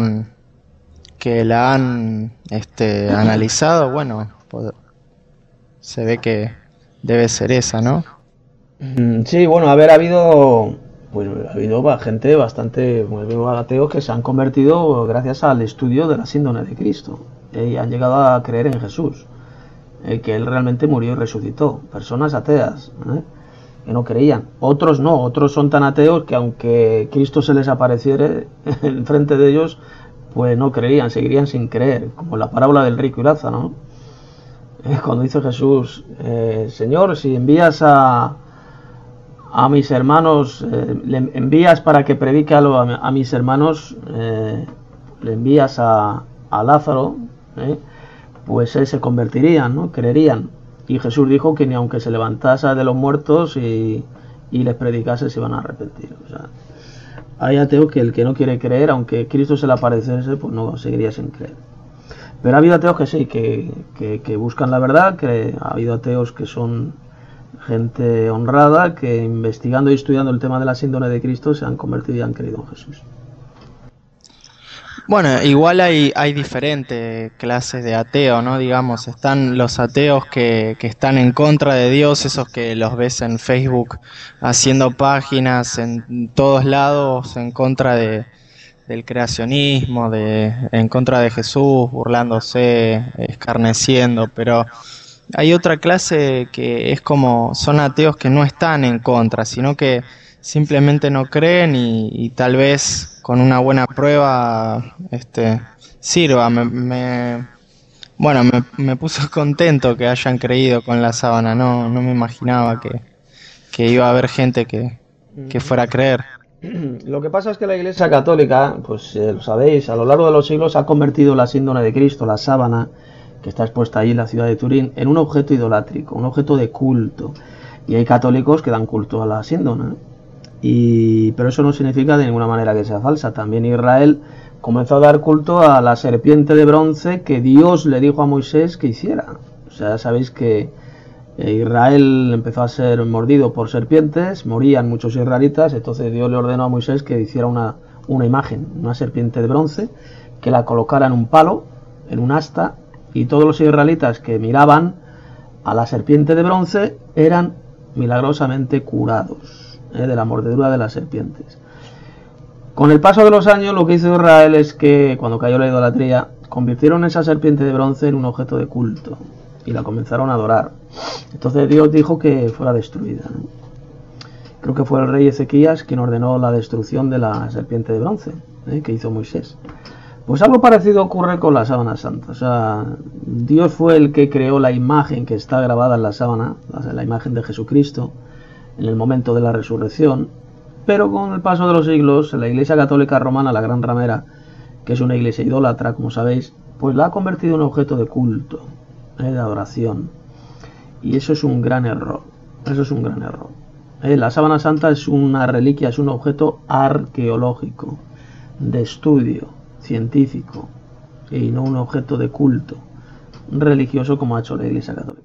la han analizado, bueno, se ve que debe ser esa, ¿no? Sí, bueno, ha habido gente bastante, ateos que se han convertido gracias al estudio de la síndrome de Cristo, y han llegado a creer en Jesús, que Él realmente murió y resucitó. Personas ateas, que no creían. Otros no, otros son tan ateos que aunque Cristo se les apareciera enfrente de ellos, pues no creían, seguirían sin creer, como la parábola del rico y Lázaro, ¿no? Cuando dice Jesús, Señor, si envías a mis hermanos, le envías para que predique algo a mis hermanos, le envías a Lázaro, pues se convertirían, ¿no? Creerían. Y Jesús dijo que ni aunque se levantase de los muertos y les predicase, se iban a arrepentir. O sea, hay ateos que el que no quiere creer, aunque Cristo se le apareciese, pues no seguiría sin creer. Pero ha habido ateos que sí, que buscan la verdad, que ha habido ateos que son gente honrada, que investigando y estudiando el tema de la síndrome de Cristo se han convertido y han creído en Jesús. Bueno, igual hay diferentes clases de ateo, ¿no? Digamos, están los ateos que están en contra de Dios, esos que los ves en Facebook haciendo páginas en todos lados en contra del creacionismo, en contra de Jesús, burlándose, escarneciendo, pero hay otra clase que es como, son ateos que no están en contra, sino que simplemente no creen y tal vez con una buena prueba sirva. Me puso contento que hayan creído con la sábana, no me imaginaba que iba a haber gente que fuera a creer. Lo que pasa es que la Iglesia Católica, pues lo sabéis, a lo largo de los siglos ha convertido la síndrome de Cristo, la sábana, que está expuesta allí en la ciudad de Turín, en un objeto idolátrico, un objeto de culto. Y hay católicos que dan culto a la síndrome, pero eso no significa de ninguna manera que sea falsa. También Israel comenzó a dar culto a la serpiente de bronce que Dios le dijo a Moisés que hiciera. O sea, ya sabéis que Israel empezó a ser mordido por serpientes, morían muchos israelitas, entonces Dios le ordenó a Moisés que hiciera una imagen, una serpiente de bronce, que la colocara en un palo, en un asta, y todos los israelitas que miraban a la serpiente de bronce eran milagrosamente curados de la mordedura de las serpientes. Con el paso de los años, lo que hizo Israel es que, cuando cayó la idolatría, convirtieron esa serpiente de bronce en un objeto de culto y la comenzaron a adorar. Entonces Dios dijo que fuera destruida, ¿no? Creo que fue el rey Ezequías quien ordenó la destrucción de la serpiente de bronce, que hizo Moisés. Pues algo parecido ocurre con la sábana santa. O sea, Dios fue el que creó la imagen que está grabada en la sábana, la imagen de Jesucristo, en el momento de la resurrección. Pero con el paso de los siglos, la Iglesia Católica Romana, la Gran Ramera, que es una iglesia idólatra, como sabéis, pues la ha convertido en un objeto de culto, de adoración. Y eso es un gran error. Eso es un gran error. La sábana santa es una reliquia, es un objeto arqueológico, de estudio científico, y no un objeto de culto religioso como ha hecho la Iglesia Católica.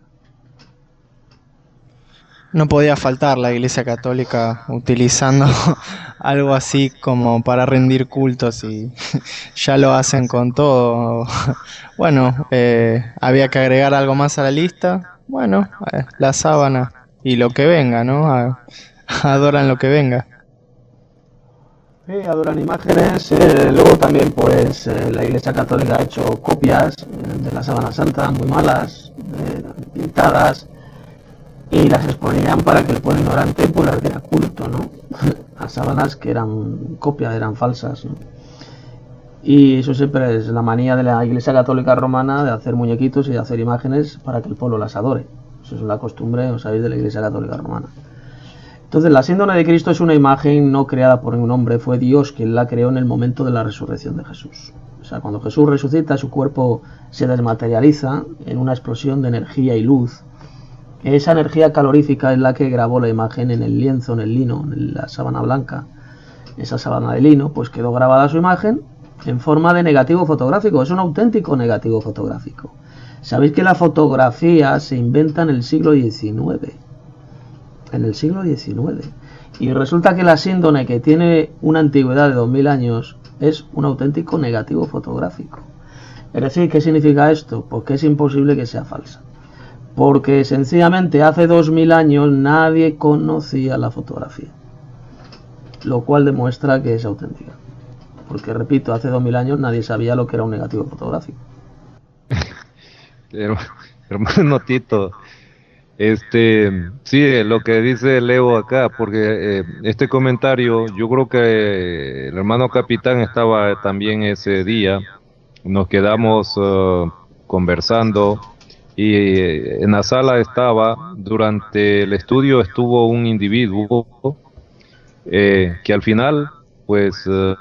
No podía faltar la Iglesia Católica utilizando algo así como para rendir cultos, y ya lo hacen con todo. Bueno, había que agregar algo más a la lista. Bueno, la sábana y lo que venga, ¿no? Adoran lo que venga. Sí, adoran imágenes. Luego también pues la Iglesia Católica ha hecho copias de la Sábana Santa muy malas, pintadas, y las exponían para que el pueblo ignorante pues las diera culto, ¿no? A sábanas que eran copias, eran falsas, ¿no? Y eso siempre es la manía de la Iglesia Católica Romana, de hacer muñequitos y de hacer imágenes para que el pueblo las adore. Eso es la costumbre, os sabéis, de la Iglesia Católica Romana. Entonces, la síndone de Cristo es una imagen no creada por ningún hombre, fue Dios quien la creó en el momento de la resurrección de Jesús. O sea, cuando Jesús resucita, su cuerpo se desmaterializa en una explosión de energía y luz. Esa energía calorífica es la que grabó la imagen en el lienzo, en el lino, en la sábana blanca. Esa sábana de lino, pues quedó grabada su imagen en forma de negativo fotográfico. Es un auténtico negativo fotográfico. Sabéis que la fotografía se inventa en el siglo XIX. En el siglo XIX. Y resulta que la síndone, que tiene una antigüedad de 2000 años, es un auténtico negativo fotográfico. Es decir, ¿qué significa esto? Pues que es imposible que sea falsa. Porque sencillamente hace 2000 años nadie conocía la fotografía. Lo cual demuestra que es auténtica. Porque, repito, hace 2000 años nadie sabía lo que era un negativo fotográfico. Hermano Tito, sí, lo que dice Leo acá, porque este comentario, yo creo que el hermano capitán estaba también ese día, nos quedamos conversando, y en la sala durante el estudio estuvo un individuo que al final pues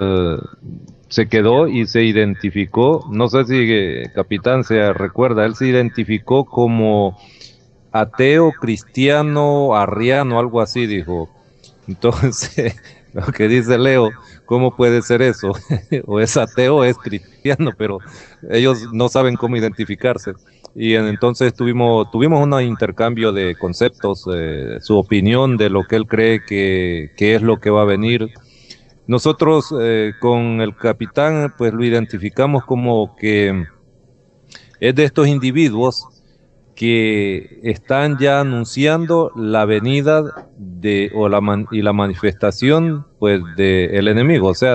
se quedó y se identificó, no sé si capitán se recuerda, él se identificó como ateo, cristiano, arriano, algo así dijo. Entonces, lo que dice Leo, ¿cómo puede ser eso? O es ateo o es cristiano, pero ellos no saben cómo identificarse. Y entonces tuvimos un intercambio de conceptos, su opinión de lo que él cree que es lo que va a venir. Nosotros con el capitán pues lo identificamos como que es de estos individuos que están ya anunciando la venida y la manifestación pues del enemigo, o sea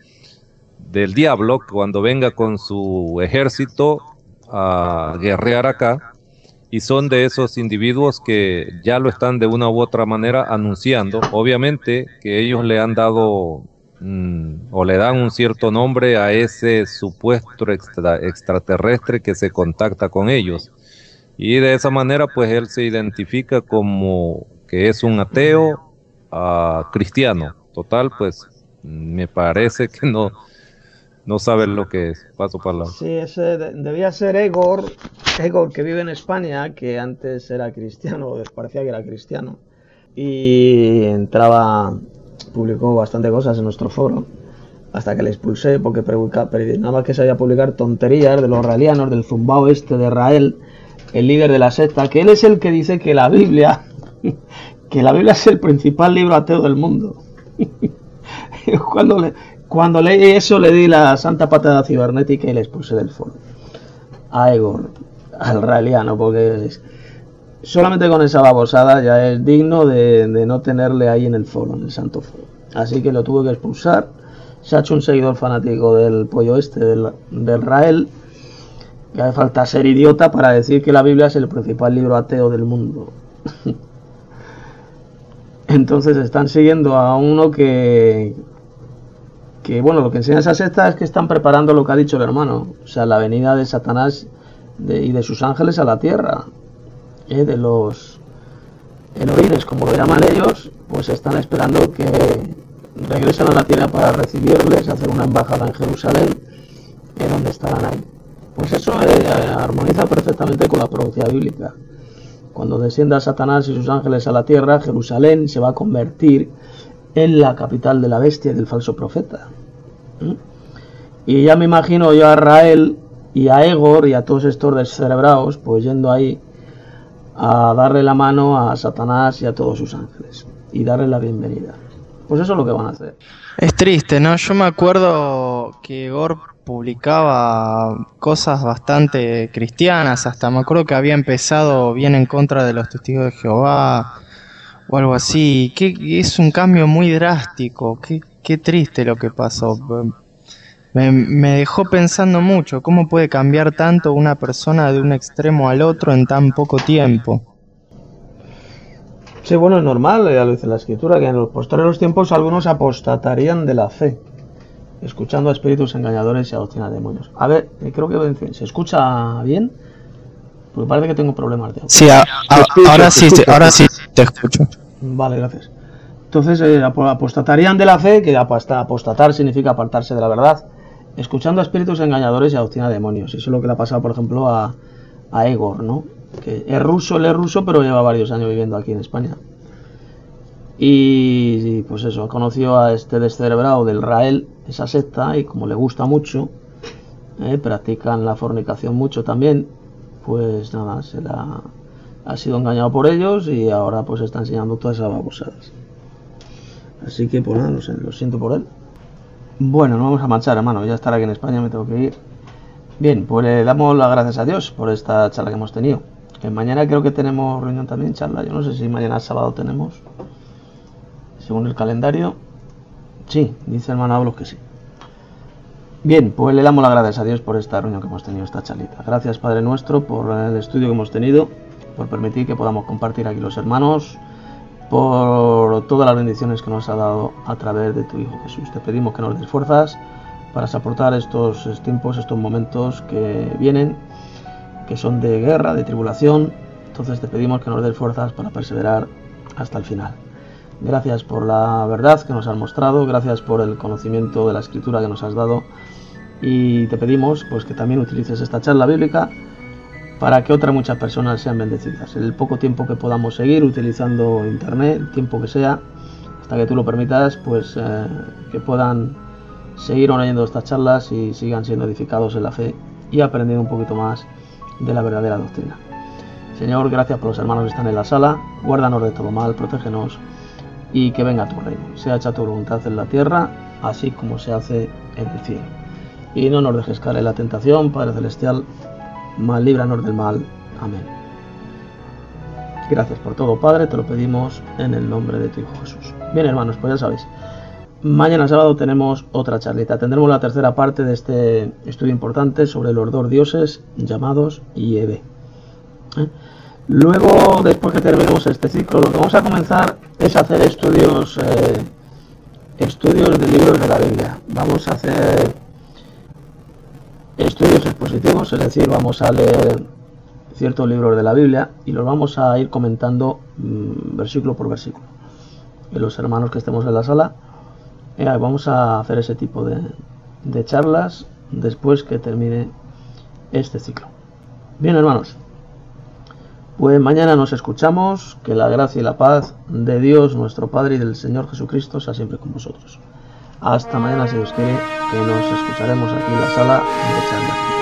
del diablo, cuando venga con su ejército a guerrear acá, y son de esos individuos que ya lo están de una u otra manera anunciando. Obviamente que ellos le han dado o le dan un cierto nombre a ese supuesto extraterrestre que se contacta con ellos, y de esa manera pues él se identifica como que es un ateo cristiano. Total, pues me parece que no saben lo que es. Paso palabra. Sí, ese debía ser Egor, que vive en España, que antes era cristiano, o parecía que era cristiano, y publicó bastante cosas en nuestro foro, hasta que le expulsé, porque nada más que sabía publicar tonterías de los raelianos, del zumbao de Israel, el líder de la secta, que él es el que dice que la Biblia es el principal libro ateo del mundo. Cuando leí eso, le di la santa patada cibernética y le expulsé del foro a Egor, al raeliano, porque solamente con esa babosada ya es digno de no tenerle ahí en el foro, en el santo foro. Así que lo tuve que expulsar. Se ha hecho un seguidor fanático del pollo del Rael, que hace falta ser idiota para decir que la Biblia es el principal libro ateo del mundo. Entonces están siguiendo a uno que bueno, lo que enseña esa secta es que están preparando lo que ha dicho el hermano, o sea, la venida de Satanás y de sus ángeles a la tierra, de los Elohines, como lo llaman ellos, pues están esperando que regresen a la tierra para recibirles, hacer una embajada en Jerusalén, donde estarán ahí. Pues eso armoniza perfectamente con la profecía bíblica. Cuando descienda Satanás y sus ángeles a la tierra, Jerusalén se va a convertir en la capital de la bestia y del falso profeta. Y ya me imagino yo a Rael y a Egor y a todos estos descerebrados pues yendo ahí a darle la mano a Satanás y a todos sus ángeles y darle la bienvenida. Pues eso es lo que van a hacer. Es triste, ¿no? Yo me acuerdo que Egor publicaba cosas bastante cristianas, hasta me acuerdo que había empezado bien en contra de los testigos de Jehová o algo así, que es un cambio muy drástico. ¿Qué qué triste lo que pasó. Me dejó pensando mucho, ¿cómo puede cambiar tanto una persona de un extremo al otro en tan poco tiempo? Sí, bueno, es normal, ya lo dice la Escritura, que en los posteriores tiempos algunos apostatarían de la fe, escuchando a espíritus engañadores y a doctrina de demonios. A ver, creo que se escucha bien, porque parece que tengo problemas de audio. Sí, ahora sí te escucho. Vale, gracias. Entonces, apostatarían de la fe, que apostatar significa apartarse de la verdad, escuchando a espíritus engañadores y a doctrina de demonios. Eso es lo que le ha pasado, por ejemplo, a Egor, ¿no? Que él es ruso, pero lleva varios años viviendo aquí en España. Y pues eso, ha conocido a este descerebrado del Rael, esa secta, y como le gusta mucho, practican la fornicación mucho también, pues nada, ha sido engañado por ellos y ahora pues está enseñando todas esas babosadas. Así que pues nada, no sé, lo siento por él. Bueno, no vamos a marchar, hermano, ya estaré aquí en España, me tengo que ir. Bien, pues le damos las gracias a Dios por esta charla que hemos tenido. Mañana creo que tenemos reunión también, charla. Yo no sé si mañana sábado tenemos, según el calendario. Sí, dice hermano Ablos que sí. Bien, pues le damos las gracias a Dios por esta reunión que hemos tenido, esta charlita. Gracias, Padre nuestro, por el estudio que hemos tenido, por permitir que podamos compartir aquí los hermanos, por todas las bendiciones que nos ha dado a través de tu Hijo Jesús. Te pedimos que nos des fuerzas para soportar estos tiempos, estos momentos que vienen, que son de guerra, de tribulación. Entonces te pedimos que nos des fuerzas para perseverar hasta el final. Gracias por la verdad que nos has mostrado, gracias por el conocimiento de la Escritura que nos has dado, y te pedimos pues que también utilices esta charla bíblica para que otras muchas personas sean bendecidas. En el poco tiempo que podamos seguir utilizando internet, el tiempo que sea, hasta que tú lo permitas, pues que puedan seguir oyendo estas charlas y sigan siendo edificados en la fe y aprendiendo un poquito más de la verdadera doctrina. Señor, gracias por los hermanos que están en la sala, guárdanos de todo mal, protégenos y que venga tu reino. Sea hecha tu voluntad en la tierra, así como se hace en el cielo. Y no nos dejes caer en la tentación, Padre Celestial, mas líbranos del mal. Amén. Gracias por todo, Padre, te lo pedimos en el nombre de tu Hijo Jesús. Bien, hermanos, pues ya sabéis, mañana sábado tenemos otra charlita. Tendremos la tercera parte de este estudio importante sobre los dos dioses llamados Yahvé. Luego, después que terminemos este ciclo, lo que vamos a comenzar es hacer estudios de libros de la Biblia. Vamos a hacer estudios expositivos, es decir, vamos a leer ciertos libros de la Biblia y los vamos a ir comentando versículo por versículo. Y los hermanos que estemos en la sala, vamos a hacer ese tipo de charlas después que termine este ciclo. Bien, hermanos, pues mañana nos escuchamos. Que la gracia y la paz de Dios nuestro Padre y del Señor Jesucristo sea siempre con vosotros. Hasta mañana, si Dios quiere, que nos escucharemos aquí en la sala de charlas.